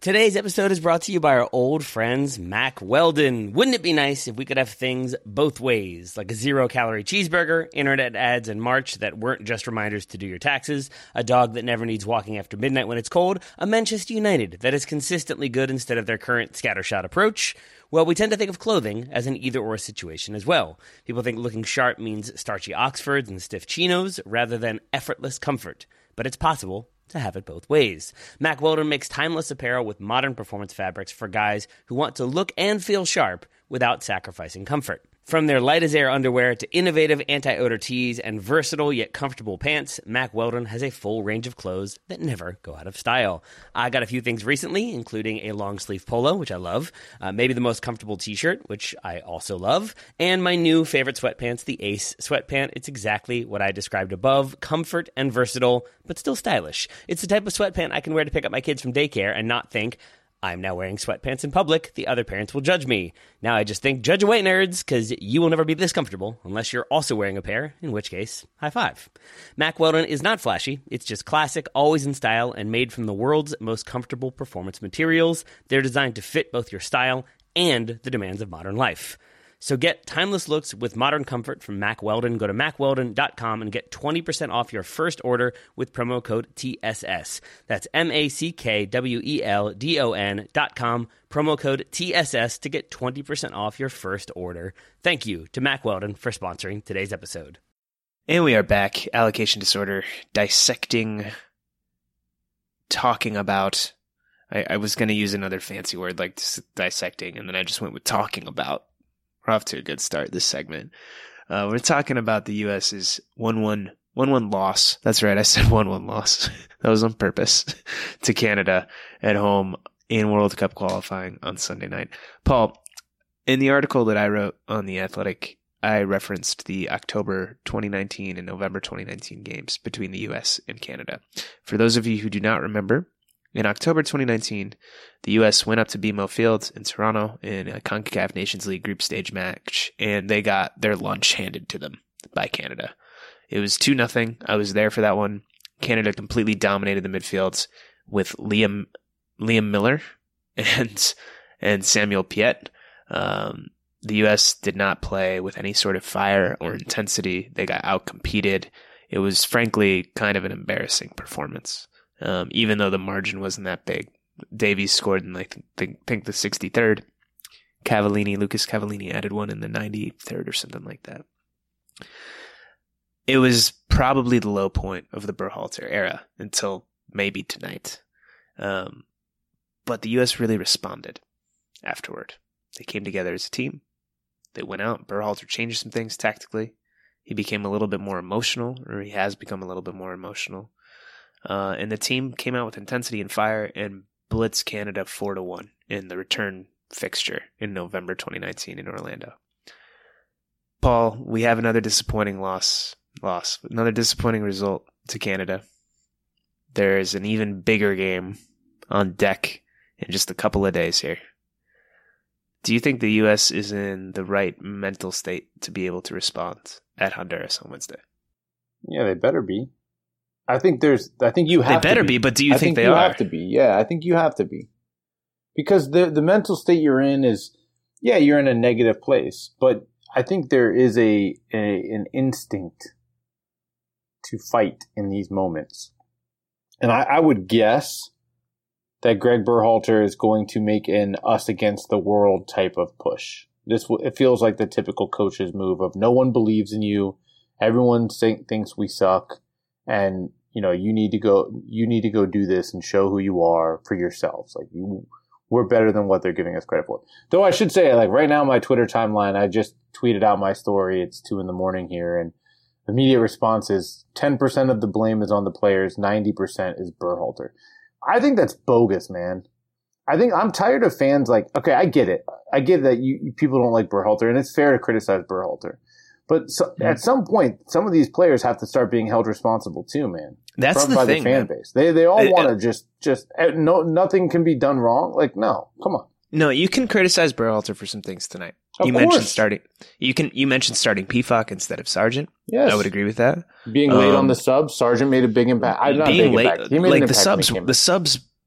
Today's episode is brought to you by our old friends, Mack Weldon. Wouldn't it be nice if we could have things both ways, like a zero-calorie cheeseburger, internet ads in March that weren't just reminders to do your taxes, a dog that never needs walking after midnight when it's cold, a Manchester United that is consistently good instead of their current scattershot approach? Well, we tend to think of clothing as an either-or situation as well. People think looking sharp means starchy Oxfords and stiff chinos rather than effortless comfort. But it's possible to have it both ways. Mack Weldon makes timeless apparel with modern performance fabrics for guys who want to look and feel sharp without sacrificing comfort. From their light-as-air underwear to innovative anti-odor tees and versatile yet comfortable pants, Mack Weldon has a full range of clothes that never go out of style. I got a few things recently, including a long-sleeve polo, which I love, uh, maybe the most comfortable t-shirt, which I also love, and my new favorite sweatpants, the Ace sweatpant. It's exactly what I described above, comfort and versatile, but still stylish. It's the type of sweatpant I can wear to pick up my kids from daycare and not think, I'm now wearing sweatpants in public, the other parents will judge me. Now I just think, judge away, nerds, because you will never be this comfortable unless you're also wearing a pair, in which case, high five. Mack Weldon is not flashy. It's just classic, always in style, and made from the world's most comfortable performance materials. They're designed to fit both your style and the demands of modern life. So get timeless looks with modern comfort from Mack Weldon. Go to mack weldon dot com and get twenty percent off your first order with promo code T S S. That's M A C K W E L D O N dot com, promo code T S S to get twenty percent off your first order. Thank you to Mack Weldon for sponsoring today's episode. And we are back, Allocation Disorder, dissecting, talking about, I, I was going to use another fancy word like dissecting, and then I just went with talking about. We're off to a good start this segment. Uh, we're talking about the U S's one one loss. That's right, I said one one loss. That was on purpose. To Canada at home in World Cup qualifying on Sunday night. Paul, in the article that I wrote on The Athletic, I referenced the October twenty nineteen and November twenty nineteen games between the U S and Canada. For those of you who do not remember, in October twenty nineteen, the U S went up to B M O Field in Toronto in a CONCACAF Nations League group stage match, and they got their lunch handed to them by Canada. It was two nothing. I was there for that one. Canada completely dominated the midfields with Liam Liam Miller and and Samuel Piette. Um, the U S did not play with any sort of fire or intensity. They got outcompeted. It was frankly kind of an embarrassing performance. Um, even though the margin wasn't that big. Davies scored in, I think, think, think the sixty-third. Cavallini, Lucas Cavallini added one in the ninety-third or something like that. It was probably the low point of the Berhalter era until maybe tonight. Um, but the U S really responded afterward. They came together as a team. They went out. Berhalter changed some things tactically. He became a little bit more emotional, or he has become a little bit more emotional. Uh, and the team came out with intensity and fire and blitzed Canada four to one in the return fixture in November twenty nineteen in Orlando. Paul, we have another disappointing loss, loss, another disappointing result to Canada. There's an even bigger game on deck in just a couple of days here. Do you think the U S is in the right mental state to be able to respond at Honduras on Wednesday? Yeah, they better be. I think there's. I think you have. They better to be. be, but do you I think, think they you are? have to be. Yeah, I think you have to be, because the the mental state you're in is, yeah, you're in a negative place, but I think there is a, a an instinct to fight in these moments, and I, I would guess that Greg Berhalter is going to make an us against the world type of push. This it feels like the typical coach's move of no one believes in you, everyone think, thinks we suck. And, you know, you need to go, you need to go do this and show who you are for yourselves. Like, you, we're better than what they're giving us credit for. Though I should say, like, right now, my Twitter timeline, I just tweeted out my story. It's two in the morning here. And the immediate response is ten percent of the blame is on the players. ninety percent is Berhalter. I think that's bogus, man. I think I'm tired of fans like, okay, I get it. I get that you, you people don't like Berhalter, and it's fair to criticize Berhalter. But so, mm-hmm. at some point, some of these players have to start being held responsible too, man. That's From, the by thing, the fan man. base. They they all want to uh, just just no nothing can be done wrong. Like no, come on. No, you can criticize Berhalter for some things tonight. Of you course. mentioned starting. You can you mentioned starting P F A C instead of Sargent. Yes, I would agree with that. Being late um, on the subs, Sargent made a big impact. I'm not being big late, impact. He made like an the impact when subs, he came the in. subs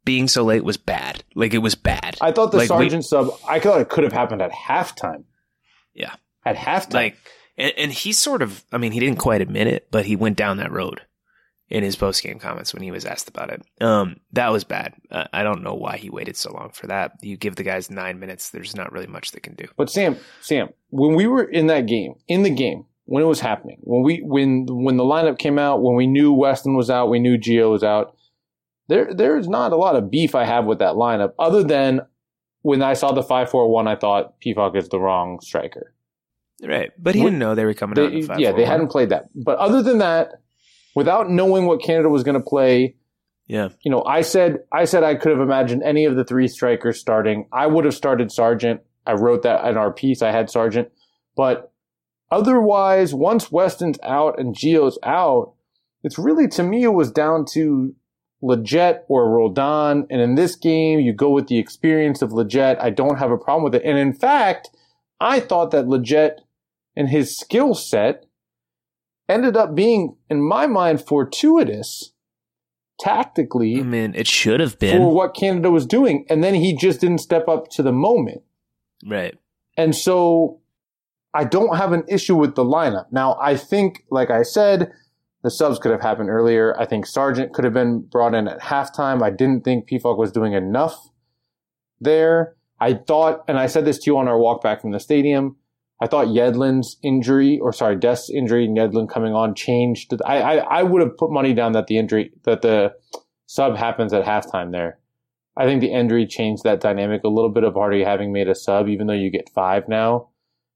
being so late was bad. Like, it was bad. I thought the like, Sargent we, sub, I thought it could have happened at halftime. Yeah. At halftime. Like, and, and he sort of, I mean, he didn't quite admit it, but he went down that road in his post-game comments when he was asked about it. Um, that was bad. Uh, I don't know why he waited so long for that. You give the guys nine minutes, there's not really much they can do. But Sam, Sam, when we were in that game, in the game, when it was happening, when we when when the lineup came out, when we knew Weston was out, we knew Gio was out, there there's not a lot of beef I have with that lineup, other than when I saw the five four one, I thought P F O C is the wrong striker. Right, but he when, didn't know they were coming they, out in the five Yeah, four one. They hadn't played that. But other than that, without knowing what Canada was going to play, yeah, you know, I said I said I could have imagined any of the three strikers starting. I would have started Sargent. I wrote that in our piece. I had Sargent. But otherwise, once Weston's out and Gio's out, it's really, to me, it was down to Lletget or Roldan. And in this game, you go with the experience of Lletget. I don't have a problem with it. And in fact, I thought that Lletget and his skill set ended up being, in my mind, fortuitous tactically. I mean, it should have been. For what Canada was doing. And then he just didn't step up to the moment. Right. And so I don't have an issue with the lineup. Now, I think, like I said, the subs could have happened earlier. I think Sargent could have been brought in at halftime. I didn't think P F O C was doing enough there. I thought, and I said this to you on our walk back from the stadium, I thought Yedlin's injury, or sorry, Dest's injury and Yedlin coming on changed. I, I, I would have put money down that the injury, that the sub happens at halftime there. I think the injury changed that dynamic a little bit of already having made a sub, even though you get five now.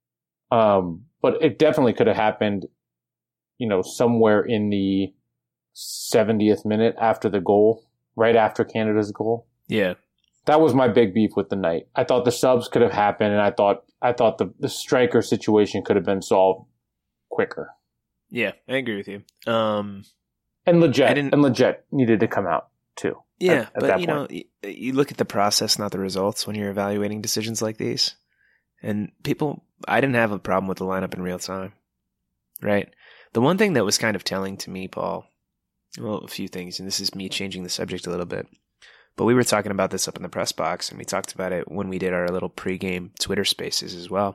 Um, but it definitely could have happened, you know, somewhere in the seventieth minute after the goal, right after Canada's goal. Yeah. That was my big beef with the night. I thought the subs could have happened, and I thought I thought the, the striker situation could have been solved quicker. Yeah, I agree with you. Um, and Lletget, and Lletget needed to come out too. Yeah, at, at but that you point. know, you, you look at the process, not the results, when you're evaluating decisions like these. And people, I didn't have a problem with the lineup in real time, right? The one thing that was kind of telling to me, Paul, well, a few things, and this is me changing the subject a little bit. But we were talking about this up in the press box, and we talked about it when we did our little pregame Twitter spaces as well.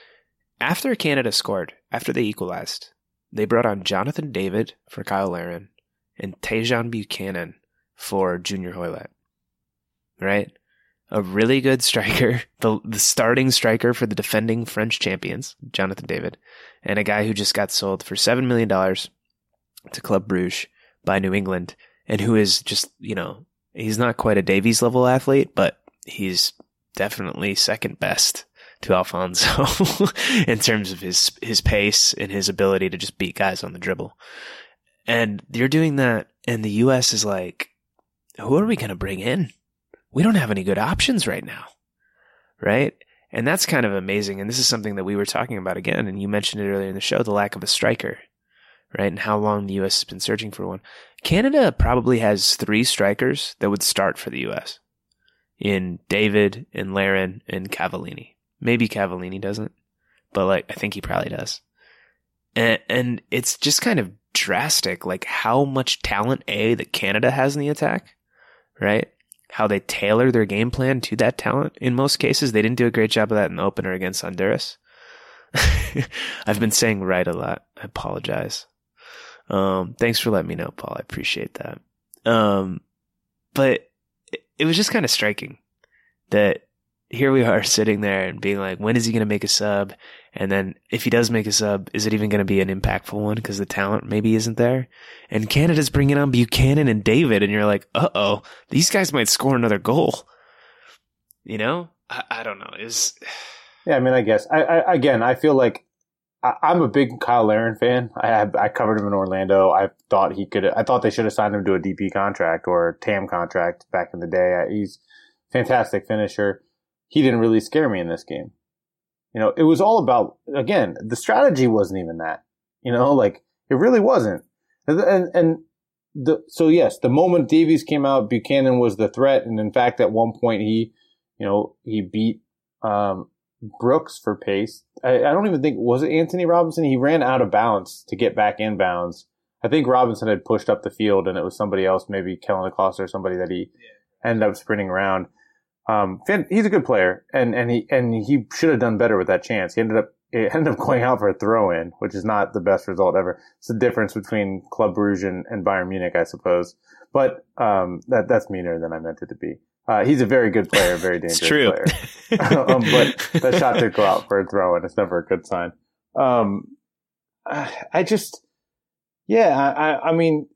After Canada scored, after they equalized, they brought on Jonathan David for Kyle Larin and Tajon Buchanan for Junior Hoylett. Right? A really good striker, the the starting striker for the defending French champions, Jonathan David, and a guy who just got sold for seven million dollars to Club Bruges by New England, and who is just, you know, he's not quite a Davies level athlete, but he's definitely second best to Alfonso in terms of his his pace and his ability to just beat guys on the dribble. And you're doing that, and the U S is like, who are we going to bring in? We don't have any good options right now, right? And that's kind of amazing. And this is something that we were talking about again, and you mentioned it earlier in the show, the lack of a striker, right? And how long the U S has been searching for one. Canada probably has three strikers that would start for the U S in David and Larin and Cavallini. Maybe Cavallini doesn't, but like I think he probably does. And, and it's just kind of drastic, like how much talent A that Canada has in the attack, right? How they tailor their game plan to that talent. In most cases, they didn't do a great job of that in the opener against Honduras. I've been saying right a lot. I apologize. Um, thanks for letting me know, Paul. I appreciate that. Um, but it, it was just kind of striking that here we are sitting there and being like, when is he going to make a sub? And then if he does make a sub, is it even going to be an impactful one? Because the talent maybe isn't there. And Canada's bringing on Buchanan and David, and you're like, uh-oh, these guys might score another goal. You know? I, I don't know. Is Yeah, I mean, I guess. I, I again, I feel like I, I'm a big Kyle Larin fan. I have, I covered him in Orlando. I thought he could. I thought they should have signed him to a D P contract or a T A M contract back in the day. He's a fantastic finisher. He didn't really scare me in this game. You know, it was all about, again, the strategy wasn't even that. You know, like it really wasn't. And and, and the so yes, the moment Davies came out, Buchanan was the threat, and in fact, at one point he, you know, he beat um, Brooks for pace. I, I don't even think, was it Anthony Robinson? He ran out of bounds to get back in bounds. I think Robinson had pushed up the field, and it was somebody else, maybe Kellen Acosta or somebody that he ended up sprinting around. Um, he's a good player, and, and he and he should have done better with that chance. He ended up it ended up going out for a throw-in, which is not the best result ever. It's the difference between Club Brugge and, and Bayern Munich, I suppose. But um, that that's meaner than I meant it to be. Uh, he's a very good player, very dangerous it's true. player. um, but that shot did go out for a throw-in. It's never a good sign. Um, I, I just, yeah, I, I mean,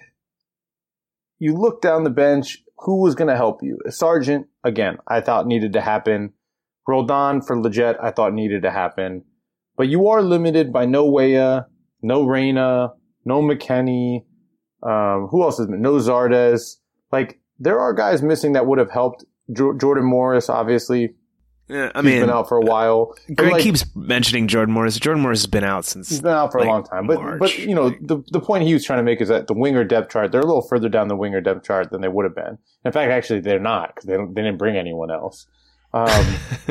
you look down the bench. Who was going to help you? Sargent, again, I thought needed to happen. Roldan for Leggett, I thought needed to happen. But you are limited by no Weah, no Reyna, no McKennie. Um, who else is no Zardes? Like, there are guys missing that would have helped. Jo- Jordan Morris, obviously. Yeah, I he's mean, been out for a while. Greg like, keeps mentioning Jordan Morris. Jordan Morris has been out since he's been out for like, a long time. But March. but you know the the point he was trying to make is that the winger depth chart, they're a little further down the winger depth chart than they would have been. In fact, actually, they're not because they don't, they didn't bring anyone else. Um,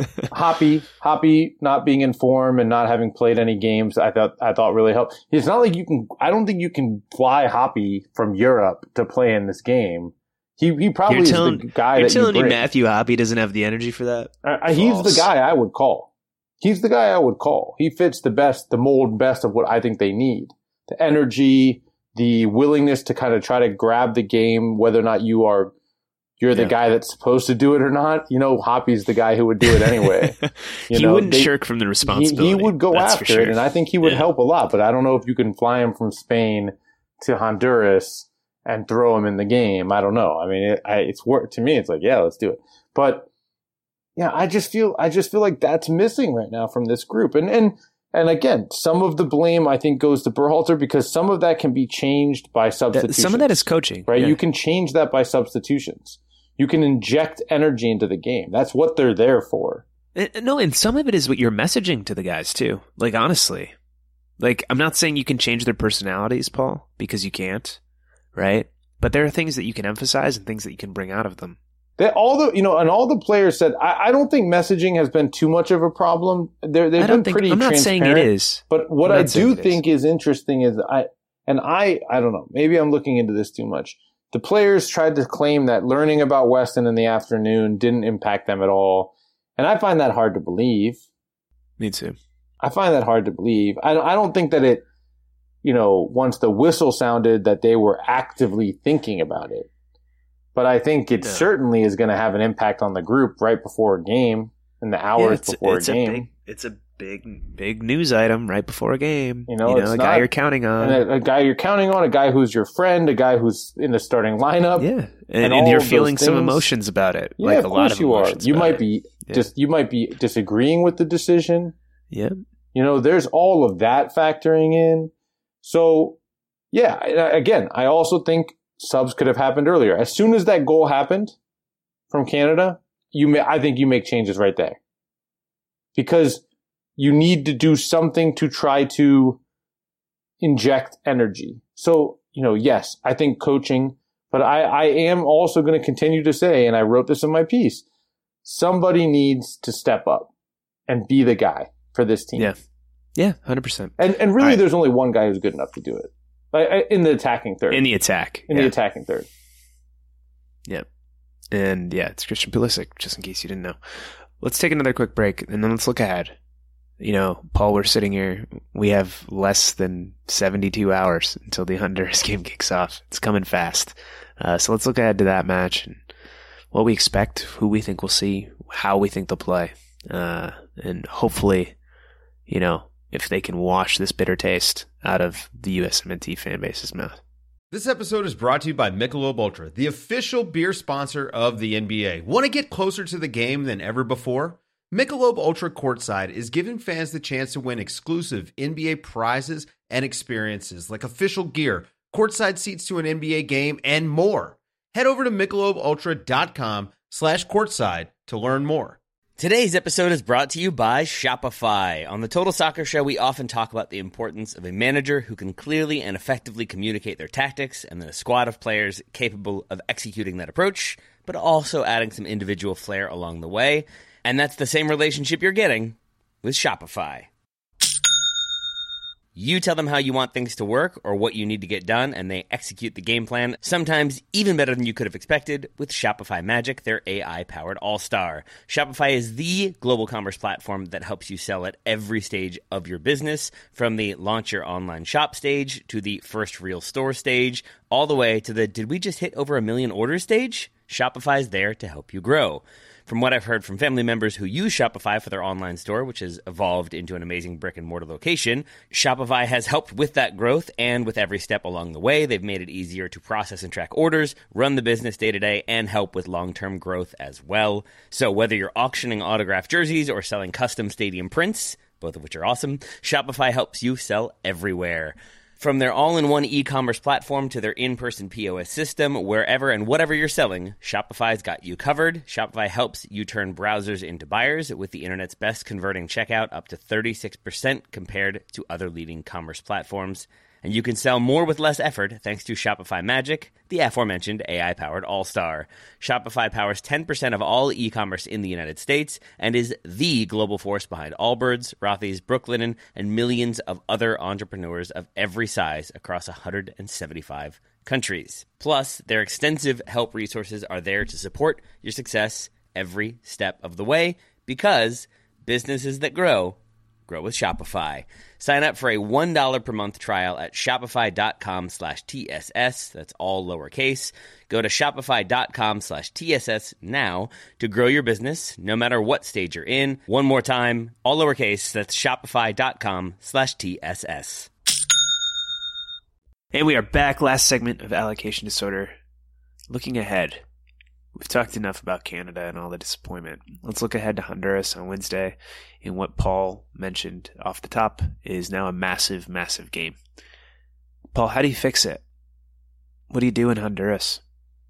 Hoppy, Hoppy not being in form and not having played any games, I thought I thought really helped. It's not like you can. I don't think you can fly Hoppy from Europe to play in this game. He he probably you're is telling, the guy you're that telling you me bring. Matthew Hoppe doesn't have the energy for that? Uh, he's the guy I would call. He's the guy I would call. He fits the best, the mold best of what I think they need. The energy, the willingness to kind of try to grab the game, whether or not you are, you're the yeah. guy that's supposed to do it or not. You know, Hoppy's the guy who would do it anyway. You he know, wouldn't they, shirk from the responsibility. He, he would go That's after for sure. it, and I think he would yeah. help a lot. But I don't know if you can fly him from Spain to Honduras and throw him in the game. I don't know. I mean, it, I, it's work to me. It's like, yeah, let's do it. But yeah, I just feel, I just feel like that's missing right now from this group. And, and, and again, some of the blame I think goes to Berhalter because some of that can be changed by substitutions. That, some of that is coaching, right? Yeah. You can change that by substitutions. You can inject energy into the game. That's what they're there for. And, no, and some of it is what you're messaging to the guys too. Like, honestly, like, I'm not saying you can change their personalities, Paul, because you can't. Right? But there are things that you can emphasize and things that you can bring out of them. They, all the, you know, and all the players said, I, I don't think messaging has been too much of a problem. They're, they've I don't been think, pretty I'm not saying it is. But what I'm I not saying do it think is. is interesting is I, and I, I don't know, maybe I'm looking into this too much. The players tried to claim that learning about Weston in the afternoon didn't impact them at all. And I find that hard to believe. Me too. I find that hard to believe. I, I don't think that it, you know, once the whistle sounded that they were actively thinking about it. But I think it yeah. certainly is going to have an impact on the group right before a game, in the hours yeah, it's, before it's a game. A big, it's a big, big news item right before a game. You know, you know it's a not, guy you're counting on. And a, a guy you're counting on, a guy who's your friend, a guy who's in the starting lineup. Yeah, and, and, and you're all of feeling those some things. emotions about it. Yeah, like of a course lot of you are. emotions You about might it. be Yeah. just you might be disagreeing with the decision. Yeah. You know, there's all of that factoring in. So, yeah, again, I also think subs could have happened earlier. As soon as that goal happened from Canada, you may, I think you make changes right there. Because you need to do something to try to inject energy. So, you know, yes, I think coaching, but I, I am also going to continue to say, and I wrote this in my piece, somebody needs to step up and be the guy for this team. Yeah. Yeah, one hundred percent. And and really, right. there's only one guy who's good enough to do it. Like, in the attacking third. In the attack. In yeah. the attacking third. Yeah. And yeah, it's Christian Pulisic, just in case you didn't know. Let's take another quick break, and then let's look ahead. You know, Paul, we're sitting here. We have less than seventy-two hours until the Honduras game kicks off. It's coming fast. Uh, so let's look ahead to that match and what we expect, who we think we'll see, how we think they'll play. Uh, and hopefully, you know, if they can wash this bitter taste out of the U S M N T fan base's mouth. This episode is brought to you by Michelob Ultra, the official beer sponsor of the N B A. Want to get closer to the game than ever before? Michelob Ultra Courtside is giving fans the chance to win exclusive N B A prizes and experiences like official gear, courtside seats to an N B A game, and more. Head over to michelobultra.com slash courtside to learn more. Today's episode is brought to you by Shopify. On the Total Soccer Show, we often talk about the importance of a manager who can clearly and effectively communicate their tactics, and then a squad of players capable of executing that approach, but also adding some individual flair along the way. And that's the same relationship you're getting with Shopify. You tell them how you want things to work or what you need to get done, and they execute the game plan, sometimes even better than you could have expected, with Shopify Magic, their A I-powered all-star. Shopify is the global commerce platform that helps you sell at every stage of your business, from the launch your online shop stage to the first real store stage, all the way to the did we just hit over a million orders stage? Shopify's there to help you grow. From what I've heard from family members who use Shopify for their online store, which has evolved into an amazing brick-and-mortar location, Shopify has helped with that growth, and with every step along the way, they've made it easier to process and track orders, run the business day-to-day, and help with long-term growth as well. So whether you're auctioning autographed jerseys or selling custom stadium prints, both of which are awesome, Shopify helps you sell everywhere. From their all-in-one e-commerce platform to their in-person P O S system, wherever and whatever you're selling, Shopify's got you covered. Shopify helps you turn browsers into buyers with the internet's best converting checkout, up to thirty-six percent compared to other leading commerce platforms. And you can sell more with less effort thanks to Shopify Magic, the aforementioned A I-powered all-star. Shopify powers ten percent of all e-commerce in the United States and is the global force behind Allbirds, Rothy's, Brooklinen, and millions of other entrepreneurs of every size across one hundred seventy-five countries. Plus, their extensive help resources are there to support your success every step of the way, because businesses that grow grow with Shopify. Sign up for a one dollar per month trial at shopify.com slash TSS. That's all lowercase. Go to shopify.com slash TSS now to grow your business, no matter what stage you're in. One more time, all lowercase. That's shopify.com slash TSS. And we are back. Last segment of Allocation Disorder. Looking ahead. We've talked enough about Canada and all the disappointment. Let's look ahead to Honduras on Wednesday in what Paul mentioned off the top is now a massive, massive game. Paul, how do you fix it? What do you do in Honduras?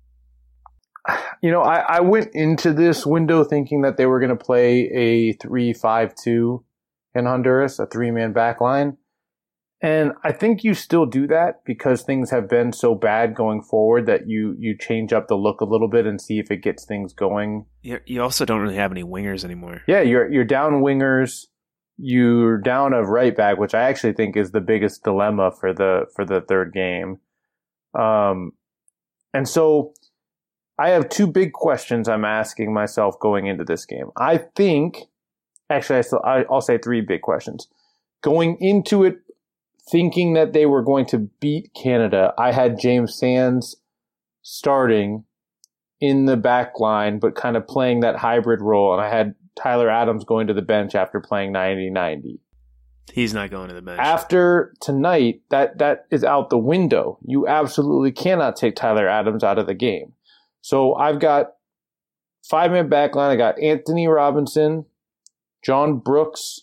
You know, I, I went into this window thinking that they were going to play a three five two in Honduras, a three-man back line. And I think you still do that because things have been so bad going forward that you, you change up the look a little bit and see if it gets things going. You you also don't really have any wingers anymore. Yeah, you're you're down wingers. You're down a right back, which I actually think is the biggest dilemma for the for the third game. Um, and so I have two big questions I'm asking myself going into this game. I think, actually, I still, I, I'll say three big questions. Going into it, thinking that they were going to beat Canada, I had James Sands starting in the back line, but kind of playing that hybrid role. And I had Tyler Adams going to the bench after playing ninety ninety. He's not going to the bench. After tonight, that, that is out the window. You absolutely cannot take Tyler Adams out of the game. So I've got five-man back line. I got Anthony Robinson, John Brooks,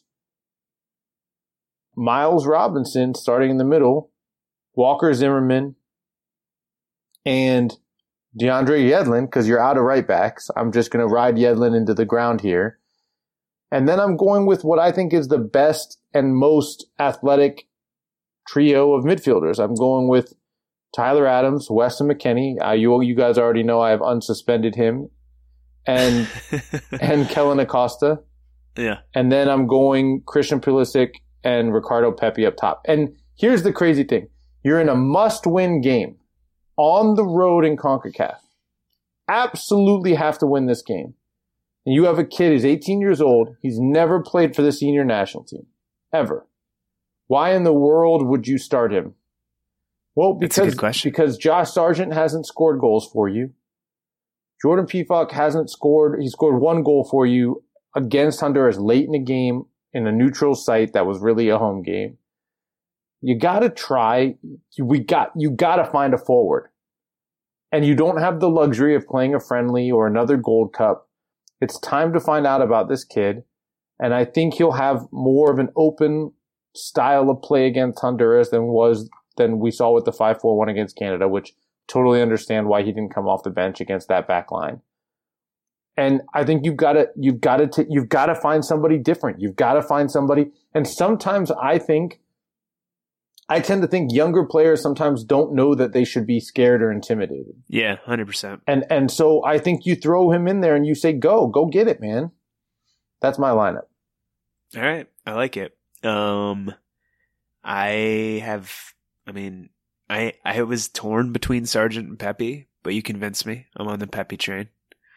Miles Robinson starting in the middle, Walker Zimmerman, and DeAndre Yedlin, because you're out of right backs. I'm just going to ride Yedlin into the ground here. And then I'm going with what I think is the best and most athletic trio of midfielders. I'm going with Tyler Adams, Weston McKennie. Uh, you, you guys already know I have unsuspended him. And and Kellen Acosta. Yeah. And then I'm going Christian Pulisic and Ricardo Pepi up top. And here's the crazy thing. You're in a must-win game on the road in CONCACAF. Absolutely have to win this game. And you have a kid who's eighteen years old. He's never played for the senior national team. Ever. Why in the world would you start him? Well, because, because Josh Sargent hasn't scored goals for you. Jordan Pefok hasn't scored. He scored one goal for you against Honduras late in the game in a neutral site that was really a home game. You got to try. We got, you got to find a forward. And you don't have the luxury of playing a friendly or another Gold Cup. It's time to find out about this kid. And I think he'll have more of an open style of play against Honduras than was, than we saw with the five four one against Canada, which totally understand why he didn't come off the bench against that back line. And I think you've got to, you've got to, t- you've got to find somebody different. You've got to find somebody. And sometimes I think, I tend to think younger players sometimes don't know that they should be scared or intimidated. Yeah, one hundred percent. And, and so I think you throw him in there and you say, go, go get it, man. That's my lineup. All right. I like it. Um, I have, I mean, I I was torn between Sargent and Pepe, but you convinced me. I'm on the Pepe train.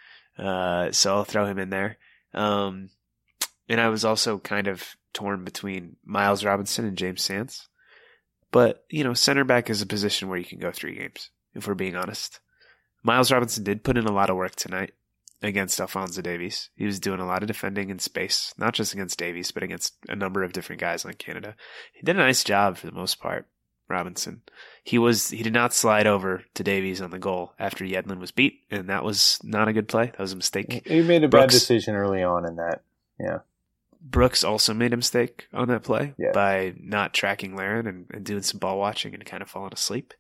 Uh, so I'll throw him in there. Um, and I was also kind of torn between Miles Robinson and James Sands. But, you know, center back is a position where you can go three games, if we're being honest. Miles Robinson did put in a lot of work tonight against Alphonso Davies. He was doing a lot of defending in space, not just against Davies, but against a number of different guys on Canada. He did a nice job for the most part, Robinson. He was he did not slide over to Davies on the goal after Yedlin was beat, and that was not a good play. That was a mistake. He made a Brooks, bad decision early on in that. Yeah. Brooks also made a mistake on that play yeah. by not tracking Larin and, and doing some ball watching and kind of falling asleep.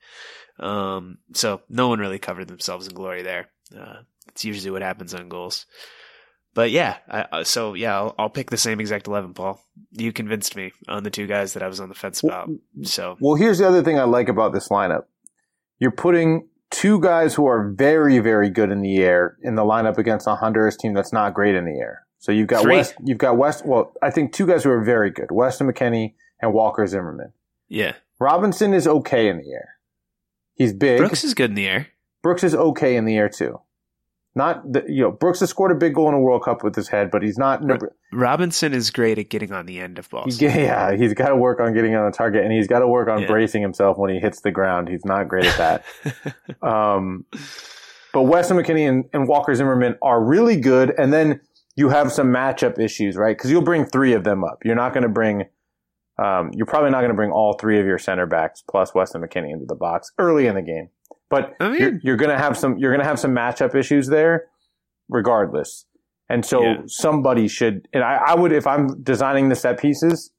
Um, so no one really covered themselves in glory there. Uh, it's usually what happens on goals. But yeah, I, so yeah, I'll, I'll pick the same exact eleven, Paul. You convinced me on the two guys that I was on the fence about. So well, here's the other thing I like about this lineup. You're putting two guys who are very, very good in the air in the lineup against a Honduras team that's not great in the air. So you've got Three. West, you've got West. Well, I think two guys who are very good: Weston McKennie and Walker Zimmerman. Yeah, Robinson is okay in the air. He's big. Brooks is good in the air. Brooks is okay in the air too. Not the, you know, Brooks has scored a big goal in a World Cup with his head, but he's not. R- Robinson is great at getting on the end of balls. He, yeah, he's got to work on getting on the target, and he's got to work on yeah. bracing himself when he hits the ground. He's not great at that. um, but Weston McKennie and, and Walker Zimmerman are really good, and then you have some matchup issues, right? Because you'll bring three of them up. You're not going to bring. Um, you're probably not going to bring all three of your center backs plus Weston McKennie into the box early in the game. But I mean, you're, you're going to have some. You're going to have some matchup issues there, regardless. And so yeah. somebody should. And I, I would, if I'm designing the set pieces,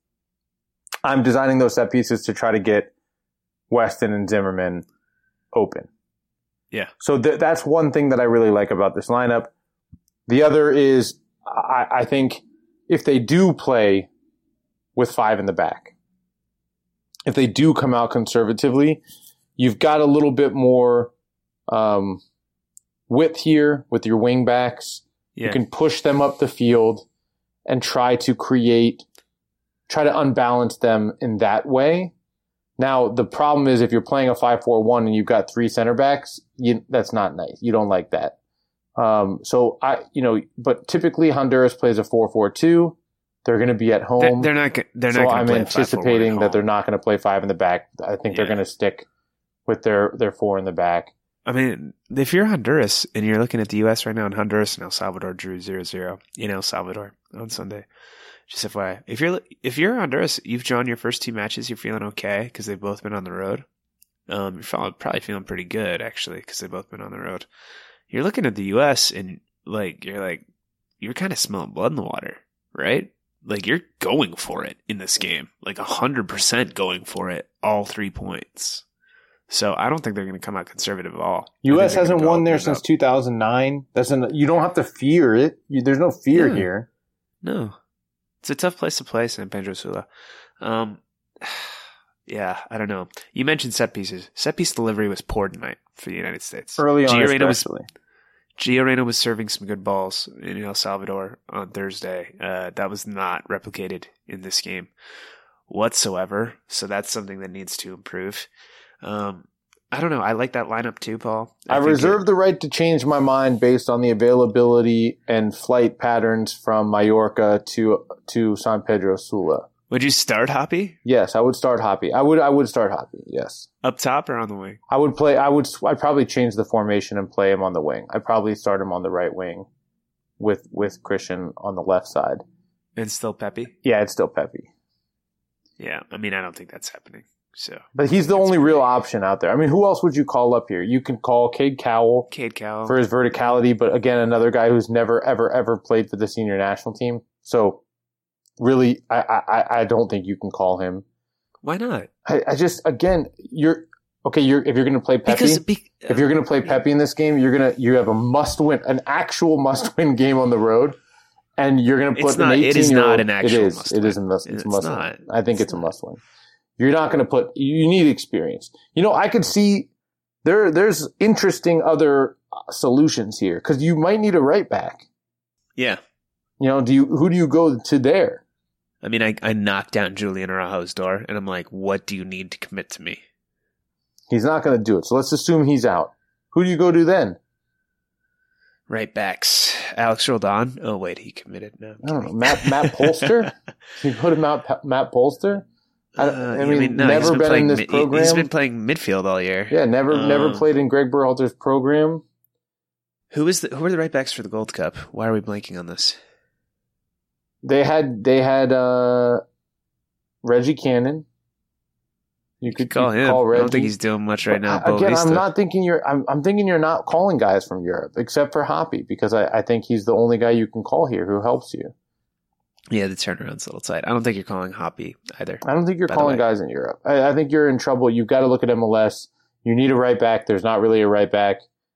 I'm designing those set pieces to try to get Weston and Zimmerman open. Yeah. So th- that's one thing that I really like about this lineup. The other is, I, I think, if they do play with five in the back, if they do come out conservatively, you've got a little bit more um, width here with your wing backs. Yeah. You can push them up the field and try to create, try to unbalance them in that way. Now, the problem is if you're playing a five four one and you've got three center backs, you, that's not nice. You don't like that. Um, so I, you know, but typically Honduras plays a four four two. They're going to be at home. They're, they're not. They're so not. I'm play anticipating that they're not going to play five in the back. I think yeah. they're going to stick with their, their four in the back. I mean, if you're Honduras and you're looking at the U S right now, and Honduras and El Salvador drew zero zero in El Salvador on Sunday. Just F Y I, if you're if you're Honduras, you've drawn your first two matches. You're feeling okay because they've both been on the road. Um, you're feeling, probably feeling pretty good actually because they've both been on the road. You're looking at the U S and like you're like you're kind of smelling blood in the water, right? Like you're going for it in this game, like a hundred percent going for it, all three points. So I don't think they're going to come out conservative at all. U S hasn't won there since two thousand nine. That's an, you don't have to fear it. You, there's no fear yeah. here. No, it's a tough place to play, San Pedro Sula. Um, yeah, I don't know. You mentioned set pieces. Set piece delivery was poor tonight for the United States. Early on, Gio especially. Was, Gio Reyna was serving some good balls in El Salvador on Thursday. Uh, that was not replicated in this game whatsoever. So that's something that needs to improve. Um, I don't know. I like that lineup too, Paul. I, I reserve it, the right to change my mind based on the availability and flight patterns from Mallorca to to San Pedro Sula. Would you start Hoppy? Yes, I would start Hoppy. I would. I would start Hoppy. Yes. Up top or on the wing? I would play. I would. I'd probably change the formation and play him on the wing. I'd probably start him on the right wing, with with Christian on the left side. And still Pepe? Yeah, it's still Pepe. Yeah, I mean, I don't think that's happening. So, but he's the only real option out there. I mean, who else would you call up here? You can call Cade Cowell. Cade Cowell for his verticality, but again, another guy who's never, ever, ever played for the senior national team. So. Really, I, I I don't think you can call him. Why not? I, I just again, you're okay. You're if you're going to play Pepe, because, be, uh, if you're going to play Pepe in this game, you're gonna you have a must win, an actual must win game on the road, and you're going to put not, an eighteen It is year old. not an actual. It is. Must it win. is a must. It's, it's a must not. win. I think it's, it's a must win. You're not going to put. You need experience. You know, I could see there. There's interesting other solutions here because you might need a right back. Yeah. You know, do you who do you go to there? I mean, I, I knocked down Julian Araujo's door, and I'm like, what do you need to commit to me? He's not going to do it. So let's assume he's out. Who do you go to then? Right backs. Alex Roldan. Oh, wait, he committed. No, I don't know. Matt, Matt Polster? You go to Matt, Matt Polster? I, uh, I mean, mean no, never been, been in this mid, program. He's been playing midfield all year. Yeah, never um, never played in Greg Berhalter's program. Who is the who are the right backs for the Gold Cup? Why are we blanking on this? They had they had uh, Reggie Cannon. You could call you him. Call I don't think he's doing much right now. Again, I'm not thinking you're. I'm, I'm thinking you're not calling guys from Europe, except for Hoppy, because I, I think he's the only guy you can call here who helps you. Yeah, the turnaround's a little tight. I don't think you're calling Hoppy either. I don't think you're calling guys in Europe. I, I think you're in trouble. You've got to look at M L S. You need a right back. There's not really a right back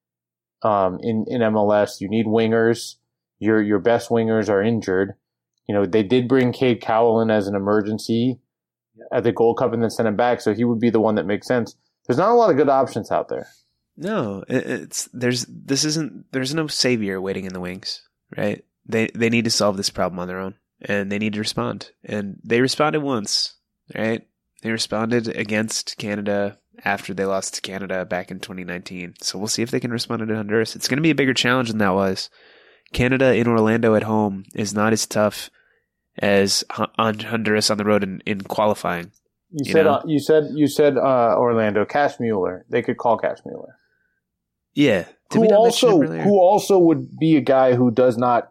um, in in M L S. You need wingers. Your your best wingers are injured. You know, they did bring Cade Cowell in as an emergency at the Gold Cup and then send him back, so he would be the one that makes sense. There's not a lot of good options out there. No, it's there's this isn't there's no savior waiting in the wings, right? They they need to solve this problem on their own, and they need to respond. And they responded once, right? They responded against Canada after they lost to Canada back in twenty nineteen. So we'll see if they can respond to Honduras. It's going to be a bigger challenge than that was. Canada in Orlando at home is not as tough as on Honduras on the road in, in qualifying. You, you said know? uh, you said you said uh, Orlando. Cash Mueller. They could call Cash Mueller. Yeah. Did who also who also would be a guy who does not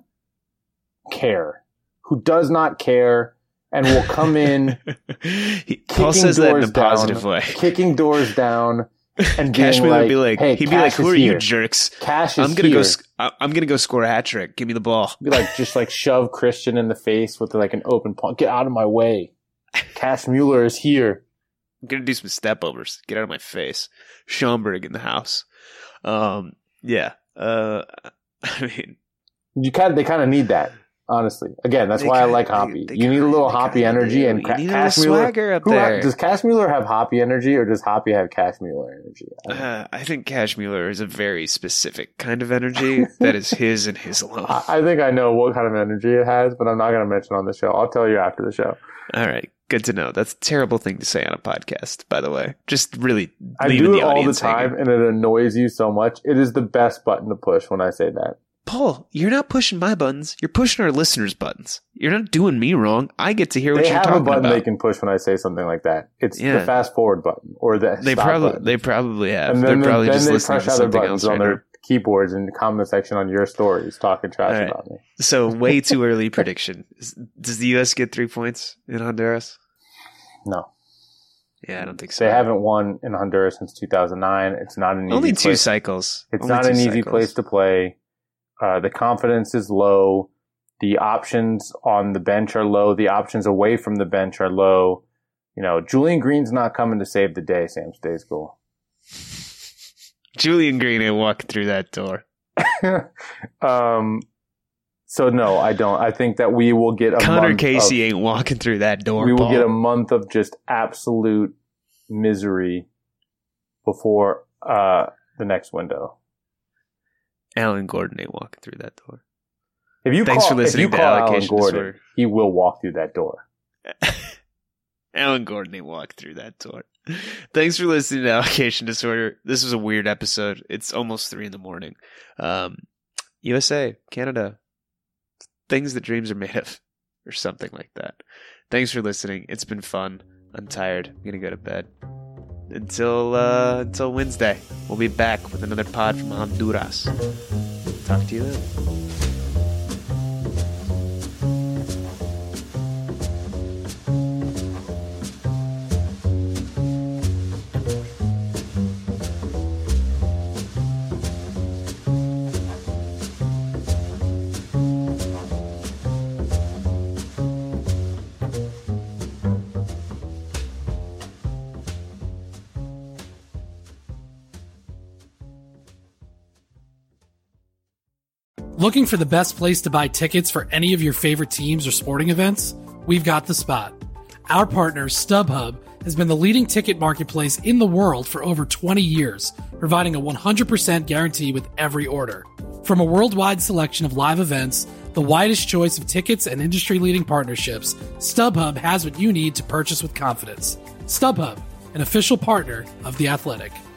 care, who does not care, and will come in. he, Paul says that in a positive down, way, kicking doors down. And Cash Mueller would be like, hey, he'd be Cash like, "Who are here. you jerks? Cash is I'm gonna here. go. I'm gonna go score a hat trick. Give me the ball." Be like, just like shove Christian in the face with like an open palm. Get out of my way. Cash Mueller is here. I'm gonna do some step overs. Get out of my face. Schomburg in the house. Um, yeah. Uh, I mean, you kind of, they kind of need that. Honestly, again, that's They why I kinda- like they- Hoppy. they you need a kinda- little they Hoppy kinda energy, do. and You Ca- need a Cash little Mueller. swagger up who ha- there. does Cash Mueller have Hoppy energy, or does Hoppy have Cash Mueller energy? I don't know. uh, I think Cash Mueller is a very specific kind of energy that is his and his alone. I, I think I know what kind of energy it has, but I'm not going to mention on the show. I'll tell you after the show. All right, good to know. That's a terrible thing to say on a podcast, by the way. Just really I leaving do the it all the audience time, hanging. and it annoys you so much. It is the best button to push when I say that. Paul, you're not pushing my buttons. You're pushing our listeners' buttons. You're not doing me wrong. I get to hear what They you're have a talking button about. they can push when I say something like that. It's Yeah. the fast forward button or the They stop probably button. they probably have. And They're then, they- probably then just they listening press to other something buttons else on right their now. keyboards in the comment section on your stories talking trash All right. about me. So way too early prediction. Is- Does the U S get three points in Honduras? No. Yeah, I don't think so. They haven't won in Honduras since two thousand nine. It's not an easy Only two place. cycles. It's Only not two an easy cycles. place to play. Uh, the confidence is low. The options on the bench are low. The options away from the bench are low. You know, Julian Green's not coming to save the day, Sam Stejskal. Julian Green ain't walking through that door. um, so no, I don't. I think that we will get a Connor month Casey of, ain't walking through that door. we will Paul. get a month of just absolute misery before uh, the next window. Alan Gordon ain't walking through that door. If you Thanks call, for listening if you to call Alan Allocation Gordon, Disorder. he will walk through that door. Alan Gordon ain't walking through that door. Thanks for listening to Allocation Disorder. This was a weird episode. It's almost three in the morning. Um, U S A, Canada, things that dreams are made of, or something like that. Thanks for listening. It's been fun. I'm tired. I'm gonna go to bed. Until uh, until Wednesday, we'll be back with another pod from Honduras. Talk to you then. Looking for the best place to buy tickets for any of your favorite teams or sporting events? We've got the spot. Our partner, StubHub, has been the leading ticket marketplace in the world for over twenty years, providing a one hundred percent guarantee with every order. From a worldwide selection of live events, the widest choice of tickets, and industry-leading partnerships, StubHub has what you need to purchase with confidence. StubHub, an official partner of The Athletic.